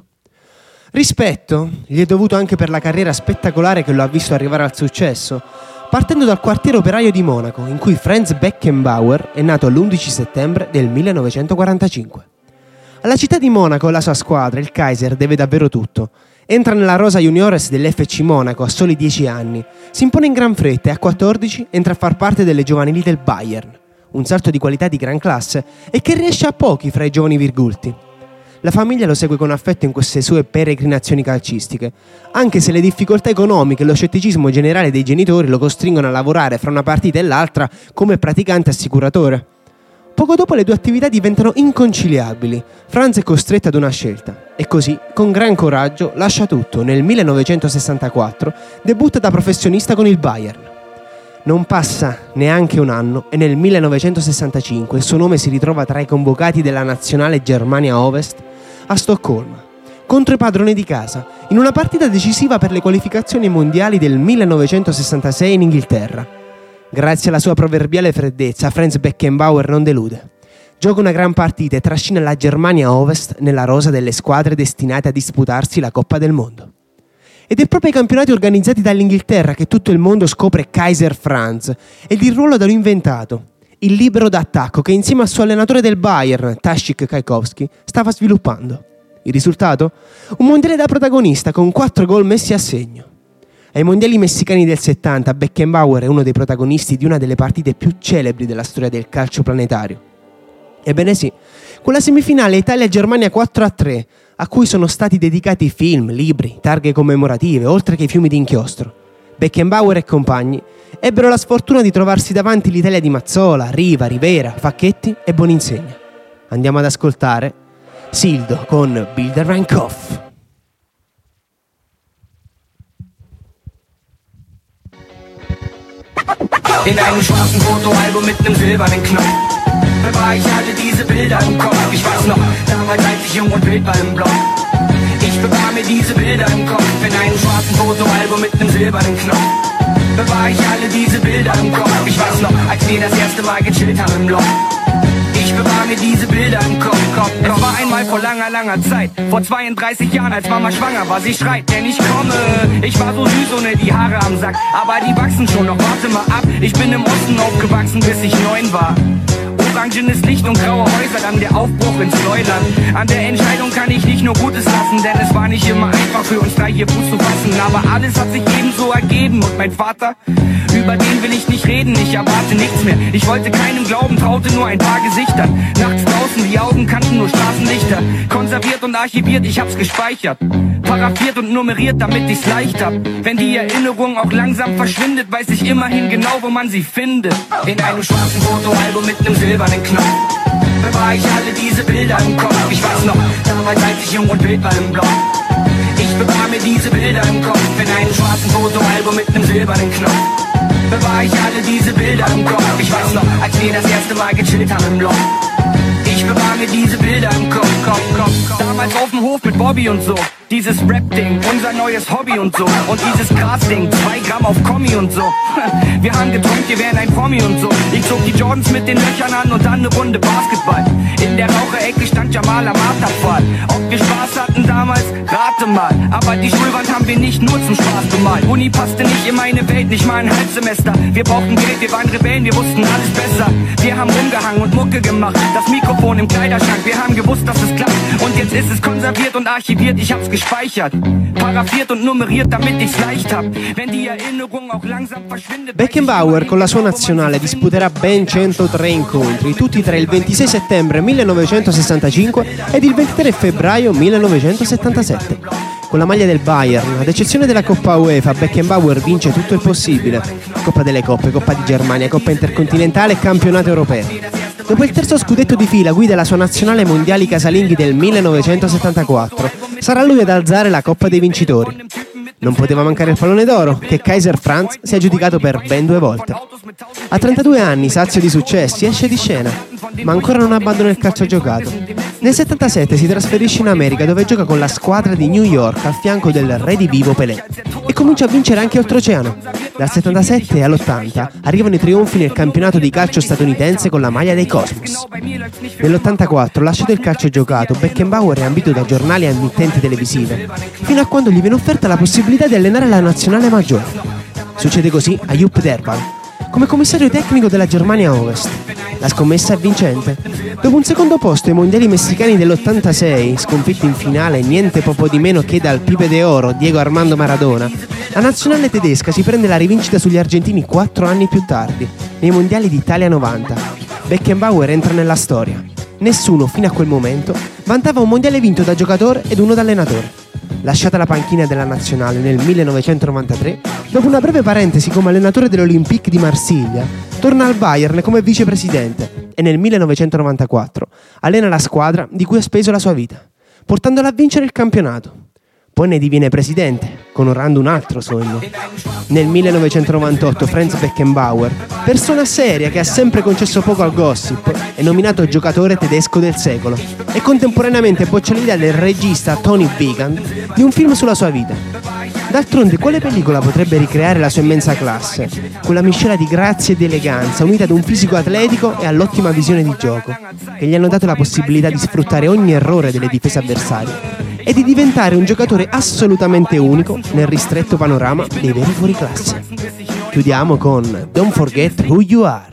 [SPEAKER 4] Rispetto gli è dovuto anche per la carriera spettacolare che lo ha visto arrivare al successo, partendo dal quartiere operaio di Monaco, in cui Franz Beckenbauer è nato l'undici settembre del millenovecentoquarantacinque. Alla città di Monaco e alla sua squadra, il Kaiser deve davvero tutto. Entra nella rosa juniores dell'F C Monaco a soli dieci anni, si impone in gran fretta e a quattordici entra a far parte delle giovanili del Bayern, un salto di qualità di gran classe e che riesce a pochi fra i giovani virgulti. La famiglia lo segue con affetto in queste sue peregrinazioni calcistiche, anche se le difficoltà economiche e lo scetticismo generale dei genitori lo costringono a lavorare fra una partita e l'altra come praticante assicuratore. Poco dopo le due attività diventano inconciliabili. Franz è costretto ad una scelta e così, con gran coraggio, lascia tutto. Nel millenovecentosessantaquattro debutta da professionista con il Bayern. Non passa neanche un anno e nel millenovecentosessantacinque il suo nome si ritrova tra i convocati della nazionale Germania Ovest a Stoccolma, contro i padroni di casa, in una partita decisiva per le qualificazioni mondiali del millenovecentosessantasei in Inghilterra. Grazie alla sua proverbiale freddezza, Franz Beckenbauer non delude. Gioca una gran partita e trascina la Germania Ovest nella rosa delle squadre destinate a disputarsi la Coppa del Mondo. Ed è proprio ai campionati organizzati dall'Inghilterra che tutto il mondo scopre Kaiser Franz ed il ruolo da lui inventato, il libero d'attacco che insieme al suo allenatore del Bayern, Tashik Kaikowski, stava sviluppando. Il risultato? Un mondiale da protagonista con quattro gol messi a segno. Ai mondiali messicani del settanta, Beckenbauer è uno dei protagonisti di una delle partite più celebri della storia del calcio planetario. Ebbene sì, quella semifinale Italia-Germania quattro a tre, a cui sono stati dedicati film, libri, targhe commemorative, oltre che i fiumi d'inchiostro. Beckenbauer e compagni ebbero la sfortuna di trovarsi davanti l'Italia di Mazzola, Riva, Rivera, Facchetti e Boninsegna. Andiamo ad ascoltare Sildo con Bilder mein Kopf.
[SPEAKER 7] In einem schwarzen Fotoalbum mit nem silbernen Knopf bewahre ich alle diese Bilder im Kopf. Ich weiß noch, damals als ich jung und wild war im Block. Ich bewahre mir diese Bilder im Kopf. In einem schwarzen Fotoalbum mit nem silbernen Knopf bewahre ich alle diese Bilder im Kopf. Ich weiß noch, als wir das erste Mal gechillt haben im Loch. Ich bewahre mir diese Bilder im Kopf, Kopf, Kopf. Es war einmal vor langer, langer Zeit, vor zweiunddreißig Jahren, als Mama schwanger war. Sie schreit, denn ich komme. Ich war so süß ohne die Haare am Sack, aber die wachsen schon noch, warte mal ab. Ich bin im Osten aufgewachsen, bis ich neun war. Orangenes Licht und graue Häuser, dann der Aufbruch ins Neuland. An der Entscheidung kann ich nicht nur Gutes lassen, denn es war nicht immer einfach für uns drei hier Fuß zu fassen. Aber alles hat sich ebenso ergeben und mein Vater, über den will ich nicht reden, ich erwarte nichts mehr. Ich wollte keinem glauben, traute nur ein paar Gesichtern. Nachts draußen, die Augen kannten nur Straßenlichter. Konserviert und archiviert, ich hab's gespeichert. Paraphiert und nummeriert, damit ich's leicht hab. Wenn die Erinnerung auch langsam verschwindet, weiß ich immerhin genau, wo man sie findet. In einem schwarzen Fotoalbum mit nem silbernen Knopf bewahre ich alle diese Bilder im Kopf. Ich weiß noch, damals als ich jung und wild war im Block. Ich bewahre mir diese Bilder im Kopf. In einem schwarzen Fotoalbum mit nem silbernen Knopf bewahre ich alle diese Bilder im Kopf. Ich weiß noch, als wir das erste Mal gechillt haben im Loch. Ich bewahre mir diese Bilder im Kopf, Kopf, Kopf, Kopf. Damals auf dem Hof mit Bobby und so. Dieses Rap-Ding, unser neues Hobby und so. Und dieses Gras-Ding, zwei Gramm auf Kommi und so. Wir haben geträumt, wir wären ein Promi und so. Ich zog die Jordans mit den Löchern an und dann eine Runde Basketball. In der Raucherecke stand Jamal am Marterpfahl. Ob wir Spaß hatten damals? Rate mal. Aber die Schulwand haben wir nicht nur zum Spaß bemalt. Uni passte nicht in meine Welt, nicht mal ein Halbsemester. Wir brauchten Geld, wir waren Rebellen, wir wussten alles besser. Wir haben rumgehangen und Mucke gemacht. Das Mikrofon im Kleiderschrank, wir haben gewusst, dass es klappt. Und jetzt ist es konserviert und archiviert, ich hab's gespeichert. Paraphiert und nummeriert, damit ich's leicht hab. Wenn die Erinnerung auch langsam verschwindet.
[SPEAKER 4] Beckenbauer con la sua nazionale disputerà ben centotré incontri, tutti tra il ventisei settembre millenovecentosessantacinque ed il ventitré febbraio millenovecentosettantasette. Con la maglia del Bayern, ad eccezione della Coppa UEFA, Beckenbauer vince tutto il possibile. Coppa delle Coppe, Coppa di Germania, Coppa Intercontinentale e Campionato Europeo. Dopo il terzo scudetto di fila guida la sua nazionale ai mondiali casalinghi del millenovecentosettantaquattro. Sarà lui ad alzare la Coppa dei Vincitori. Non poteva mancare il pallone d'oro, che Kaiser Franz si è aggiudicato per ben due volte. A trentadue anni, sazio di successi, esce di scena, ma ancora non abbandona il calcio giocato. Nel settantasette si trasferisce in America, dove gioca con la squadra di New York al fianco del redivivo Pelé e comincia a vincere anche oltreoceano. Dal settantasette all'ottanta arrivano i trionfi nel campionato di calcio statunitense con la maglia dei Cosmos. Nell'ottantaquattro, lasciato il calcio giocato, Beckenbauer è ambito da giornali e emittenti televisive, fino a quando gli viene offerta la possibilità di allenare la nazionale maggiore. Succede così a Jupp Derwal, come commissario tecnico della Germania Ovest. La scommessa è vincente. Dopo un secondo posto ai mondiali messicani dell'ottantasei, sconfitti in finale niente poco di meno che dal Pipe de Oro Diego Armando Maradona, la nazionale tedesca si prende la rivincita sugli argentini quattro anni più tardi, nei mondiali d'Italia novanta. Beckenbauer entra nella storia. Nessuno, fino a quel momento, vantava un mondiale vinto da giocatore ed uno da allenatore. Lasciata la panchina della nazionale nel millenovecentonovantatré, dopo una breve parentesi come allenatore dell'Olympique di Marsiglia, torna al Bayern come vicepresidente e nel millenovecentonovantaquattro allena la squadra di cui ha speso la sua vita, portandola a vincere il campionato. Poi ne diviene presidente, onorando un altro sogno. Nel millenovecentonovantotto Franz Beckenbauer, persona seria che ha sempre concesso poco al gossip, è nominato giocatore tedesco del secolo e contemporaneamente boccia l'idea del regista Tony Vigand di un film sulla sua vita. D'altronde, quale pellicola potrebbe ricreare la sua immensa classe? Quella miscela di grazia e di eleganza unita ad un fisico atletico e all'ottima visione di gioco, che gli hanno dato la possibilità di sfruttare ogni errore delle difese avversarie e di diventare un giocatore assolutamente unico nel ristretto panorama dei veri fuoriclasse. Chiudiamo con Don't Forget Who You Are.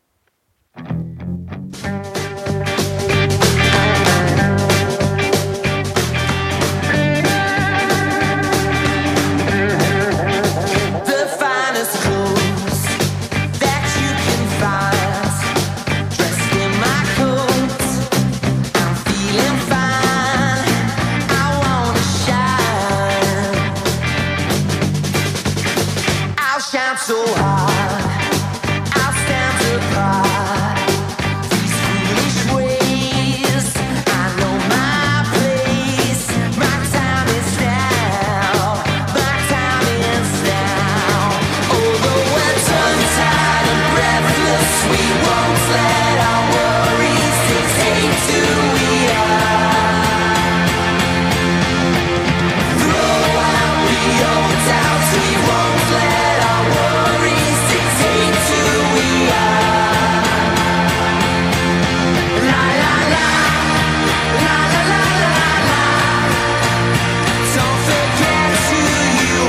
[SPEAKER 7] So hard, I'll stand apart. These foolish ways, I know my place. My time is now, my time is now. Although we're tongue-tied and breathless, we won't let our worries dictate who we are. Throw out the old doubts, we won't let our worries dictate who we are. La la la, la la la la la. Don't forget who you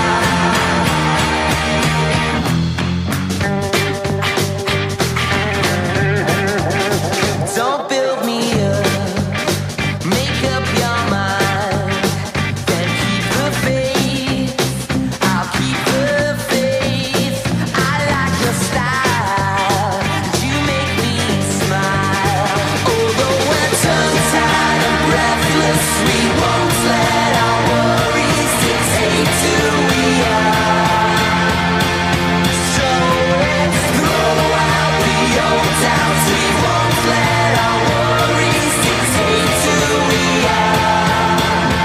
[SPEAKER 7] are. Don't build me up, make up your mind, then keep the faith. I'll keep the faith. I like your style, you make me smile. Although we're tongue-tied and breathless, we won't let our worries dictate who we are. So let's throw out the old doubts, we won't let our worries dictate who we are.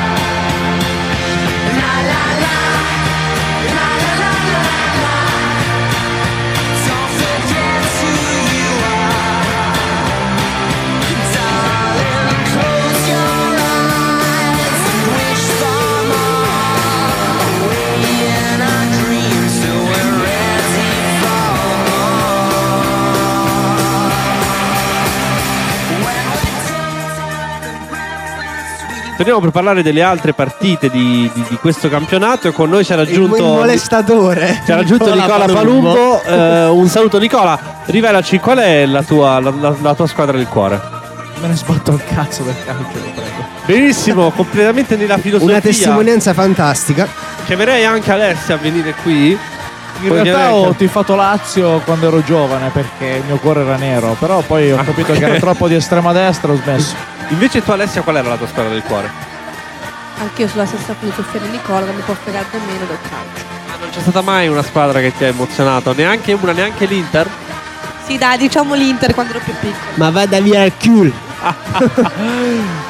[SPEAKER 7] La la la, la la la la la. Don't forget who you are. Darling, close your eyes and wish for more. Away in our dreams till we're ready for more. When we're tongue-tied and breathless, we
[SPEAKER 3] Torniamo per parlare delle altre partite di, di- di questo campionato e con noi c'è
[SPEAKER 4] Il
[SPEAKER 3] raggiunto
[SPEAKER 4] molestatore.
[SPEAKER 3] c'è raggiunto Nicola Palumbo. Eh, un saluto Nicola, rivelaci qual è la tua, la, la- la tua squadra del cuore.
[SPEAKER 8] Me ne sbatto il cazzo del calcio, lo prego.
[SPEAKER 3] Benissimo, completamente nella filosofia.
[SPEAKER 4] Una testimonianza fantastica.
[SPEAKER 3] Chiamerei anche Alessia a venire qui.
[SPEAKER 8] In
[SPEAKER 3] Puoi
[SPEAKER 8] realtà
[SPEAKER 3] dire
[SPEAKER 8] ho
[SPEAKER 3] anche-
[SPEAKER 8] tifato Lazio quando ero giovane perché il mio cuore era nero, però poi ho
[SPEAKER 3] Ah,
[SPEAKER 8] capito
[SPEAKER 3] ok.
[SPEAKER 8] che era troppo di estrema destra, ho smesso.
[SPEAKER 3] Invece tu Alessia qual era la tua squadra del cuore?
[SPEAKER 9] Anch'io sulla stessa filosofia di Nicola, non mi può fregare nemmeno del calcio.
[SPEAKER 3] Ah, non c'è stata mai una squadra che ti ha emozionato, neanche una, neanche l'Inter?
[SPEAKER 9] Sì, dai, diciamo l'Inter quando ero più piccola.
[SPEAKER 4] Ma vada via il culo.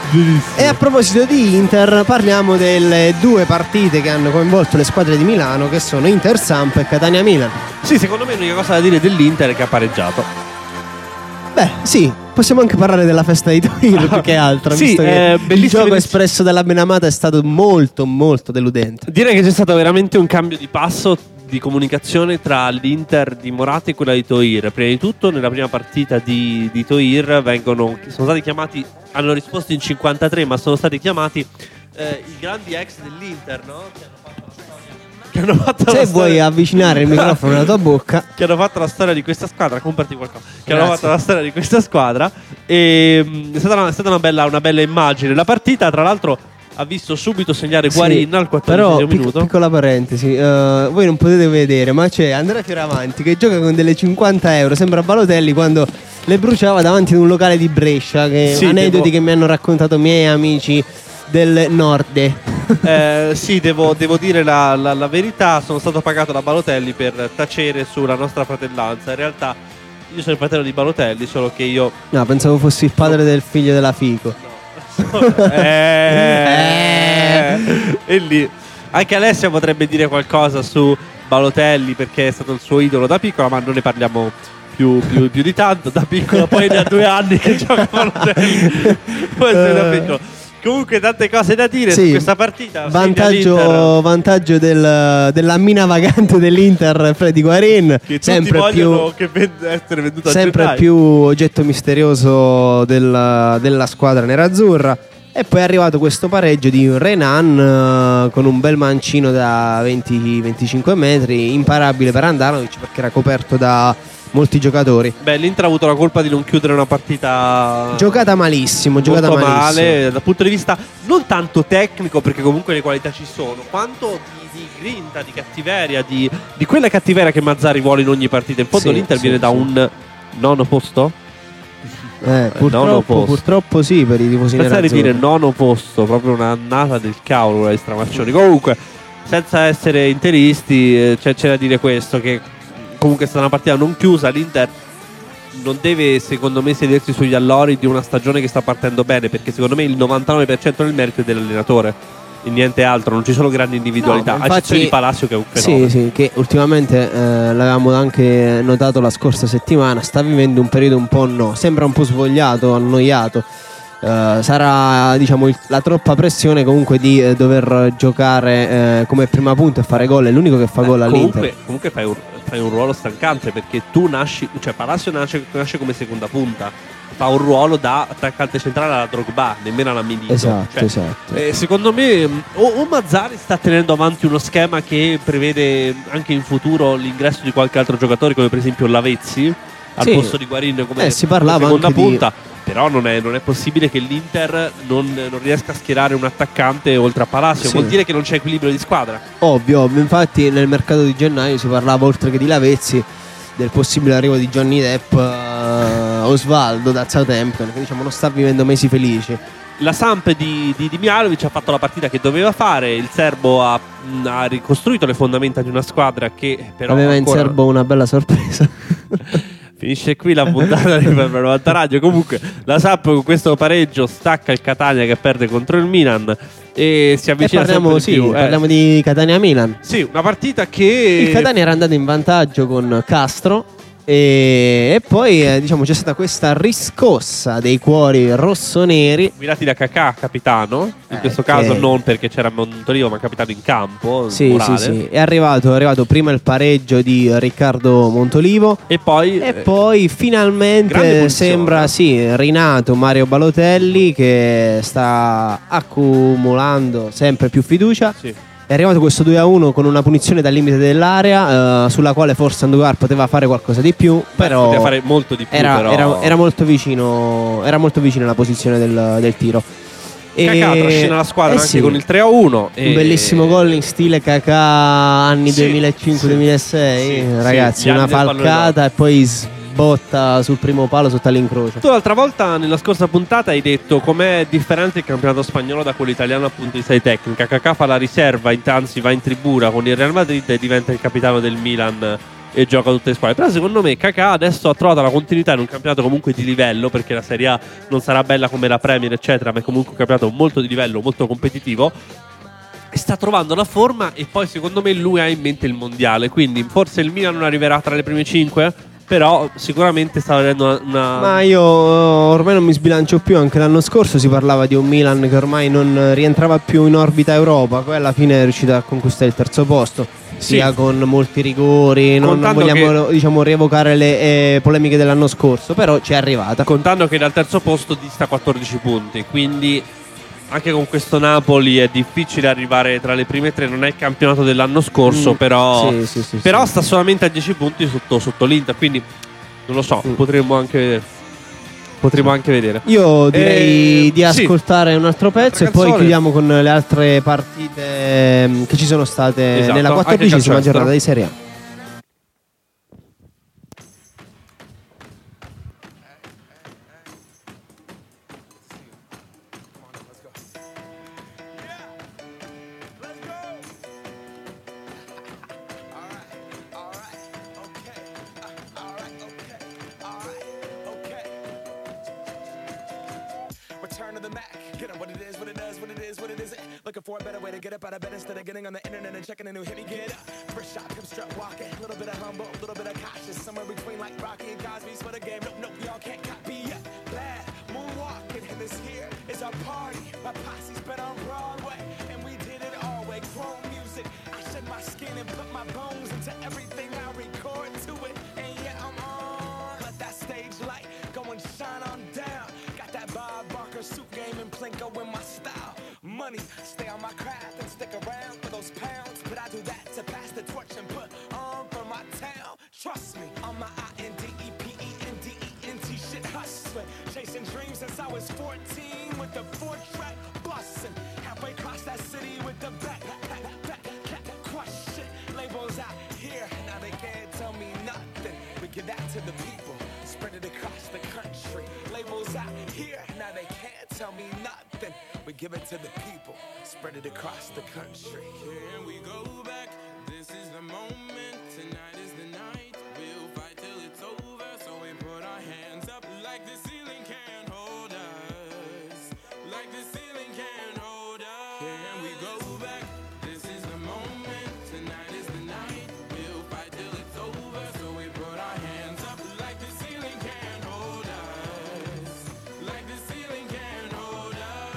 [SPEAKER 4] E a proposito di Inter, parliamo delle due partite che hanno coinvolto le squadre di Milano, che sono Inter Samp e Catania Milan.
[SPEAKER 3] Sì, secondo me l'unica cosa da dire dell'Inter è che ha pareggiato.
[SPEAKER 4] Beh, sì, possiamo anche parlare della festa di Toir più che altro,
[SPEAKER 3] Sì,
[SPEAKER 4] visto che
[SPEAKER 3] eh,
[SPEAKER 4] il
[SPEAKER 3] bellissimo
[SPEAKER 4] gioco
[SPEAKER 3] iniz-
[SPEAKER 4] espresso dalla Benamata è stato molto molto deludente.
[SPEAKER 3] Direi che c'è stato veramente un cambio di passo di comunicazione tra l'Inter di Moratti e quella di Toir. Prima di tutto, nella prima partita di, di Toir vengono, sono stati chiamati, hanno risposto in cinquantatré, ma sono stati chiamati eh, i grandi ex dell'Inter, no? Che hanno fatto
[SPEAKER 4] Se
[SPEAKER 3] la
[SPEAKER 4] vuoi
[SPEAKER 3] storia-
[SPEAKER 4] avvicinare il microfono alla tua bocca.
[SPEAKER 3] che hanno fatto la storia di questa squadra, comparti qualcosa. Che
[SPEAKER 4] Grazie.
[SPEAKER 3] hanno fatto la storia di questa squadra. E mh, è stata, una, è stata una, bella, una bella immagine. La partita, tra l'altro, ha visto subito segnare Guarin
[SPEAKER 4] Sì,
[SPEAKER 3] al
[SPEAKER 4] però,
[SPEAKER 3] quattordicesimo
[SPEAKER 4] pic-
[SPEAKER 3] minuto.
[SPEAKER 4] piccola parentesi, eh, voi non potete vedere, ma c'è Andrea Fioravanti che gioca con delle cinquanta euro, sembra Balotelli quando le bruciava davanti ad un locale di Brescia, che
[SPEAKER 3] Sì,
[SPEAKER 4] aneddoti
[SPEAKER 3] devo-
[SPEAKER 4] che mi hanno raccontato miei amici del nord.
[SPEAKER 3] Eh, sì, devo, devo dire la, la- la verità. Sono stato pagato da Balotelli per tacere sulla nostra fratellanza. In realtà, io sono il fratello di Balotelli, solo che io.
[SPEAKER 4] No, pensavo fossi il padre del figlio della Fico.
[SPEAKER 3] eh, e lì anche Alessia potrebbe dire qualcosa su Balotelli, perché è stato il suo idolo da piccola, ma non ne parliamo più, più- più di tanto. Da piccola, poi ne ha due anni che gioca a Balotelli. Poi se da piccolo. Comunque tante cose da dire
[SPEAKER 4] Sì.
[SPEAKER 3] su questa partita. Segna l'Inter,
[SPEAKER 4] Vantaggio, vantaggio del, della mina vagante dell'Inter, Freddy Guarin,
[SPEAKER 3] che tutti
[SPEAKER 4] sempre
[SPEAKER 3] vogliono
[SPEAKER 4] più,
[SPEAKER 3] che vend- essere venduto a
[SPEAKER 4] sempre
[SPEAKER 3] gennaio.
[SPEAKER 4] più oggetto misterioso del- della squadra nerazzurra. E poi è arrivato questo pareggio di Renan eh, con un bel mancino da venti venticinque metri, imparabile per Andanovic perché era coperto da molti giocatori.
[SPEAKER 3] Beh, l'Inter ha avuto la colpa di non chiudere una partita
[SPEAKER 4] Giocata malissimo, giocata
[SPEAKER 3] molto
[SPEAKER 4] malissimo.
[SPEAKER 3] male dal punto di vista non tanto tecnico, perché comunque le qualità ci sono, quanto di, di grinta, di cattiveria, di, di quella cattiveria che Mazzarri vuole in ogni partita. In fondo
[SPEAKER 4] Sì,
[SPEAKER 3] l'Inter
[SPEAKER 4] sì,
[SPEAKER 3] viene da
[SPEAKER 4] sì.
[SPEAKER 3] un nono posto.
[SPEAKER 4] Eh,
[SPEAKER 3] nono
[SPEAKER 4] purtroppo,
[SPEAKER 3] posto.
[SPEAKER 4] purtroppo sì, per i tifosi
[SPEAKER 3] Pensare di
[SPEAKER 4] nerazzurri.
[SPEAKER 3] dire nono posto, proprio un'annata del cavolo ai stramaccioni. Comunque, senza essere interisti, eh, c'è, c'è da dire questo, che comunque è stata una partita non chiusa. L'Inter non deve, secondo me, sedersi sugli allori di una stagione che sta partendo bene, perché secondo me il novantanove per cento del merito è dell'allenatore e niente altro. Non ci sono grandi individualità,
[SPEAKER 4] No,
[SPEAKER 3] a eccezione di
[SPEAKER 4] infatti-
[SPEAKER 3] Palacio, che è un fenomeno.
[SPEAKER 4] Sì, sì, che ultimamente eh, l'avevamo anche notato la scorsa settimana, sta vivendo un periodo un po' no, sembra un po' svogliato, annoiato. Eh, sarà, diciamo, il- la troppa pressione comunque di eh, dover giocare eh, come prima punta e fare gol, è l'unico che fa
[SPEAKER 3] Eh,
[SPEAKER 4] gol all'Inter.
[SPEAKER 3] comunque, comunque fai, un, fai un ruolo stancante, perché tu nasci, cioè Palacio nasce, nasce come seconda punta, fa un ruolo da attaccante centrale alla Drogba, nemmeno alla Milito.
[SPEAKER 4] Esatto,
[SPEAKER 3] Cioè,
[SPEAKER 4] esatto.
[SPEAKER 3] eh, secondo me mh, o, o Mazzarri sta tenendo avanti uno schema che prevede anche in futuro l'ingresso di qualche altro giocatore, come per esempio Lavezzi al
[SPEAKER 4] Sì.
[SPEAKER 3] posto di Guarin come
[SPEAKER 4] Eh, si parlava
[SPEAKER 3] seconda
[SPEAKER 4] anche di-
[SPEAKER 3] punta. Però non è, non è possibile che l'Inter non, non riesca a schierare un attaccante oltre a Palacio.
[SPEAKER 4] Sì.
[SPEAKER 3] Vuol dire che non c'è equilibrio di squadra.
[SPEAKER 4] Ovvio, ovvio, infatti nel mercato di gennaio si parlava, oltre che di Lavezzi, del possibile arrivo di Johnny Depp, eh, Osvaldo da Southampton, che diciamo non sta vivendo mesi felici.
[SPEAKER 3] La Samp di, di, di Mihajlovic ha fatto la partita che doveva fare. Il serbo ha, mh, ha ricostruito le fondamenta di una squadra che però
[SPEAKER 4] Aveva
[SPEAKER 3] ancora
[SPEAKER 4] in serbo una bella sorpresa.
[SPEAKER 3] finisce qui la puntata di Ferro novanta Radio. Comunque la Samp con questo pareggio stacca il Catania che perde contro il Milan e si
[SPEAKER 4] E
[SPEAKER 3] avvicina
[SPEAKER 4] parliamo,
[SPEAKER 3] sempre
[SPEAKER 4] sì,
[SPEAKER 3] di più. Eh,
[SPEAKER 4] parliamo di Catania-Milan.
[SPEAKER 3] sì, una partita che
[SPEAKER 4] Il Catania era andato in vantaggio con Castro e, e poi eh, diciamo c'è stata questa riscossa dei cuori rossoneri.
[SPEAKER 3] mirati da Kakà capitano, in
[SPEAKER 4] Eh,
[SPEAKER 3] questo
[SPEAKER 4] che-
[SPEAKER 3] caso non perché c'era Montolivo ma capitano in campo,
[SPEAKER 4] Sì,
[SPEAKER 3] morale.
[SPEAKER 4] sì, sì. È arrivato, è arrivato prima il pareggio di Riccardo Montolivo.
[SPEAKER 3] E poi
[SPEAKER 4] E
[SPEAKER 3] eh,
[SPEAKER 4] poi
[SPEAKER 3] grande
[SPEAKER 4] finalmente
[SPEAKER 3] punizione.
[SPEAKER 4] sembra sì, rinato Mario Balotelli che sta accumulando sempre più fiducia.
[SPEAKER 3] sì.
[SPEAKER 4] È arrivato questo due a uno con una punizione dal limite dell'area eh, sulla quale forse Andujar poteva fare qualcosa di più, però
[SPEAKER 3] poteva fare molto di più,
[SPEAKER 4] era,
[SPEAKER 3] però
[SPEAKER 4] era- era molto vicino, era molto vicino alla posizione del, del tiro.
[SPEAKER 3] Kakà trascina la squadra
[SPEAKER 4] eh
[SPEAKER 3] anche
[SPEAKER 4] sì,
[SPEAKER 3] con il tre a uno.
[SPEAKER 4] un bellissimo gol in stile Kakà anni
[SPEAKER 3] Sì,
[SPEAKER 4] duemilacinque duemilasei,
[SPEAKER 3] sì,
[SPEAKER 4] ragazzi,
[SPEAKER 3] sì, gli
[SPEAKER 4] una
[SPEAKER 3] anni del pallone
[SPEAKER 4] falcata e poi sbotta sul primo palo sotto all'incrocio.
[SPEAKER 3] Tu l'altra volta nella scorsa puntata hai detto com'è differente il campionato spagnolo da quello italiano dal punto di vista di tecnica. Kakà fa la riserva, anzi va in tribuna con il Real Madrid e diventa il capitano del Milan e gioca tutte le squadre. Però secondo me Kakà adesso ha trovato la continuità in un campionato comunque di livello, perché la Serie A non sarà bella come la Premier eccetera, ma è comunque un campionato molto di livello, molto competitivo, e sta trovando la forma. E poi secondo me lui ha in mente il mondiale, quindi forse il Milan non arriverà tra le prime cinque, però sicuramente sta avendo una, una...
[SPEAKER 4] Ma io ormai non mi sbilancio più. Anche l'anno scorso si parlava di un Milan che ormai non rientrava più in orbita Europa, poi alla fine è riuscita a conquistare il terzo posto, sia sì, con molti rigori. Non
[SPEAKER 3] contando
[SPEAKER 4] vogliamo
[SPEAKER 3] che...
[SPEAKER 4] diciamo rievocare le eh, polemiche dell'anno scorso, però ci è arrivata.
[SPEAKER 3] Contando che dal terzo posto dista quattordici punti, quindi anche con questo Napoli è difficile arrivare tra le prime tre. Non è il campionato dell'anno scorso, mm, però,
[SPEAKER 4] sì, sì, sì,
[SPEAKER 3] però
[SPEAKER 4] sì.
[SPEAKER 3] sta solamente a dieci punti sotto, sotto l'Inter, quindi non lo so, mm. potremmo anche vedere. Potremmo anche vedere.
[SPEAKER 4] Io direi
[SPEAKER 3] eh,
[SPEAKER 4] di ascoltare sì. un altro pezzo e poi chiudiamo con le altre partite che ci sono state, esatto, nella quattordicesima giornata di Serie A.
[SPEAKER 10] Looking for a better way to get up out of bed instead of getting on the internet and checking a new hit. Me get up, first shot, come strut walking. A little bit of humble, a little bit of cautious. Somewhere between like Rocky and Cosby's for the game. Nope, nope, y'all can't copy yet. Glad moonwalking, and this here is our party. My posse's been on Broadway, and we did it all way. Chrome music, I shed my skin and put my bones into everything I record to it. And yeah, I'm on. Let that stage light go and shine on down. Got that Bob Barker suit game and Plinko in my style. Money, stay on my craft and stick around for those pounds. But I do that to pass the torch and put on for my town. Trust me, on my I N D E P E N D E N T shit hustling. Chasing dreams since I was fourteen with the four track bustin'. Halfway across that city with the back, back, back, back, crush shit. Labels out here, now they can't tell me nothing. We give that to the people, spread it across the country. Labels out here, now they can't tell me nothing. We give it to the people, spread it across the country.
[SPEAKER 11] Here we go back, this is the moment, tonight is the night. We'll fight till it's over, so we put our hands up like the ceiling can't hold us. Like the ceiling can't hold us. Here we go back, this is the moment, tonight is the night. We'll fight till it's over, so we put our hands up like the ceiling can't hold us. Like the ceiling can't hold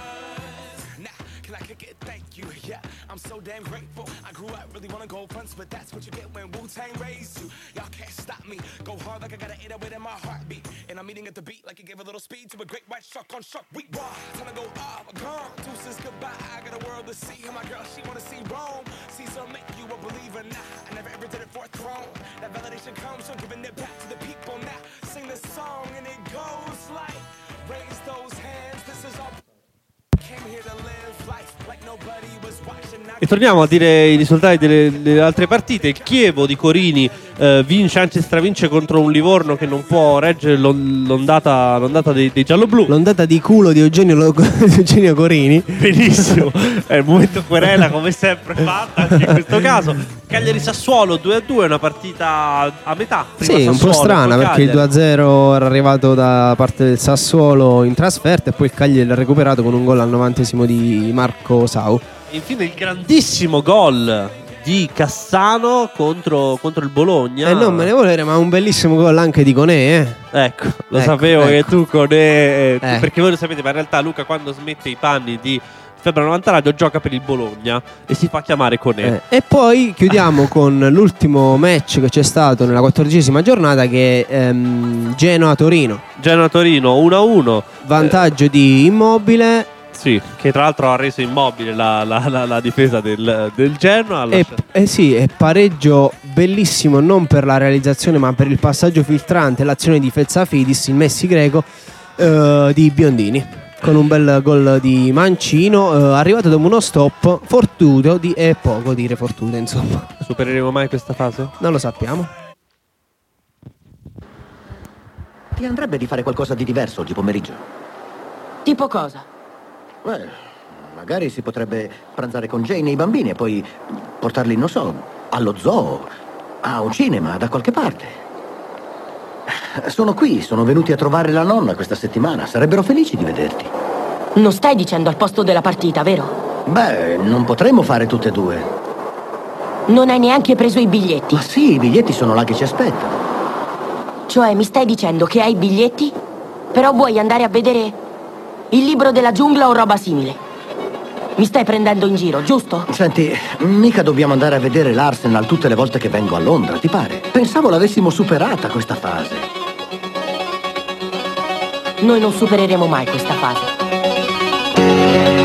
[SPEAKER 11] us.
[SPEAKER 10] Now, can I kick it? Thank you, yeah, I'm so damn grateful. I grew up really wanna go fronts, but that's what you get when Wu-Tang raised you. Y'all can't stop me, go hard like I got an eight oh eight in my heartbeat. And I'm eating at the beat like it gave a little speed to a great white shark on shark week. Raw, time to go off, gone, deuces goodbye. I got a world to see, and my girl, she wanna see Rome. Caesar make you a believer, nah, I never ever did it for a throne. That validation comes from giving it back to the people. Now, sing this song and it goes like, raise those hands, this is our...
[SPEAKER 3] E torniamo a dire i risultati delle, delle altre partite. Il Chievo di Corini eh, vince, anzi stravince contro un Livorno che non può reggere l'ondata, l'ondata dei, dei gialloblu.
[SPEAKER 4] L'ondata di culo di Eugenio, Lo- di Eugenio Corini.
[SPEAKER 3] Benissimo, è il momento querela come sempre fatta anche in questo caso. Cagliari Sassuolo due a due, una partita a metà. Prima
[SPEAKER 4] sì,
[SPEAKER 3] Sassuolo,
[SPEAKER 4] un po' strana perché il due a zero era arrivato da parte del Sassuolo in trasferta e poi il Cagliari l'ha recuperato con un gol al novantesimo di Marco Sau.
[SPEAKER 3] E infine il grandissimo gol di Cassano contro, contro il Bologna.
[SPEAKER 4] E non me ne volere, ma un bellissimo gol anche di Conè, eh?
[SPEAKER 3] Ecco, lo
[SPEAKER 4] ecco,
[SPEAKER 3] sapevo
[SPEAKER 4] ecco.
[SPEAKER 3] che tu Conè eh,
[SPEAKER 4] Eh.
[SPEAKER 3] perché voi lo sapete, ma in realtà Luca quando smette i panni di Febbre novanta Radio gioca per il Bologna e si fa chiamare Conè.
[SPEAKER 4] Eh. E poi chiudiamo con l'ultimo match che c'è stato nella quattordicesima giornata, che è ehm, Genoa-Torino.
[SPEAKER 3] Genoa-Torino uno a uno.
[SPEAKER 4] Vantaggio eh. di Immobile.
[SPEAKER 3] Sì, che tra l'altro ha reso immobile la, la, la, la difesa del, del Genoa.
[SPEAKER 4] E, eh sì, è pareggio bellissimo non per la realizzazione ma per il passaggio filtrante, l'azione di Fezzafidis, il Messi greco, eh, di Biondini. Con un bel gol di Mancino, eh, arrivato dopo uno stop fortuito di, e poco dire fortuito, insomma.
[SPEAKER 3] Supereremo mai questa fase?
[SPEAKER 4] Non lo sappiamo.
[SPEAKER 1] Ti andrebbe di fare qualcosa di diverso oggi pomeriggio?
[SPEAKER 2] Tipo cosa?
[SPEAKER 1] Beh, magari si potrebbe pranzare con Jane e i bambini e poi portarli, non so, allo zoo. A un cinema, da qualche parte. Sono qui, sono venuti a trovare la nonna questa settimana. Sarebbero felici di vederti.
[SPEAKER 2] Non stai dicendo al posto della partita, vero?
[SPEAKER 1] Beh, non potremmo fare tutte e due.
[SPEAKER 2] Non hai neanche preso i biglietti.
[SPEAKER 1] Ma sì, i biglietti sono là che ci aspettano.
[SPEAKER 2] Cioè, mi stai dicendo che hai i biglietti, però vuoi andare a vedere il libro della giungla o roba simile? Mi stai prendendo in giro, giusto?
[SPEAKER 1] Senti, mica dobbiamo andare a vedere l'Arsenal tutte le volte che vengo a Londra, ti pare? Pensavo l'avessimo superata questa fase.
[SPEAKER 2] Noi non supereremo mai questa fase.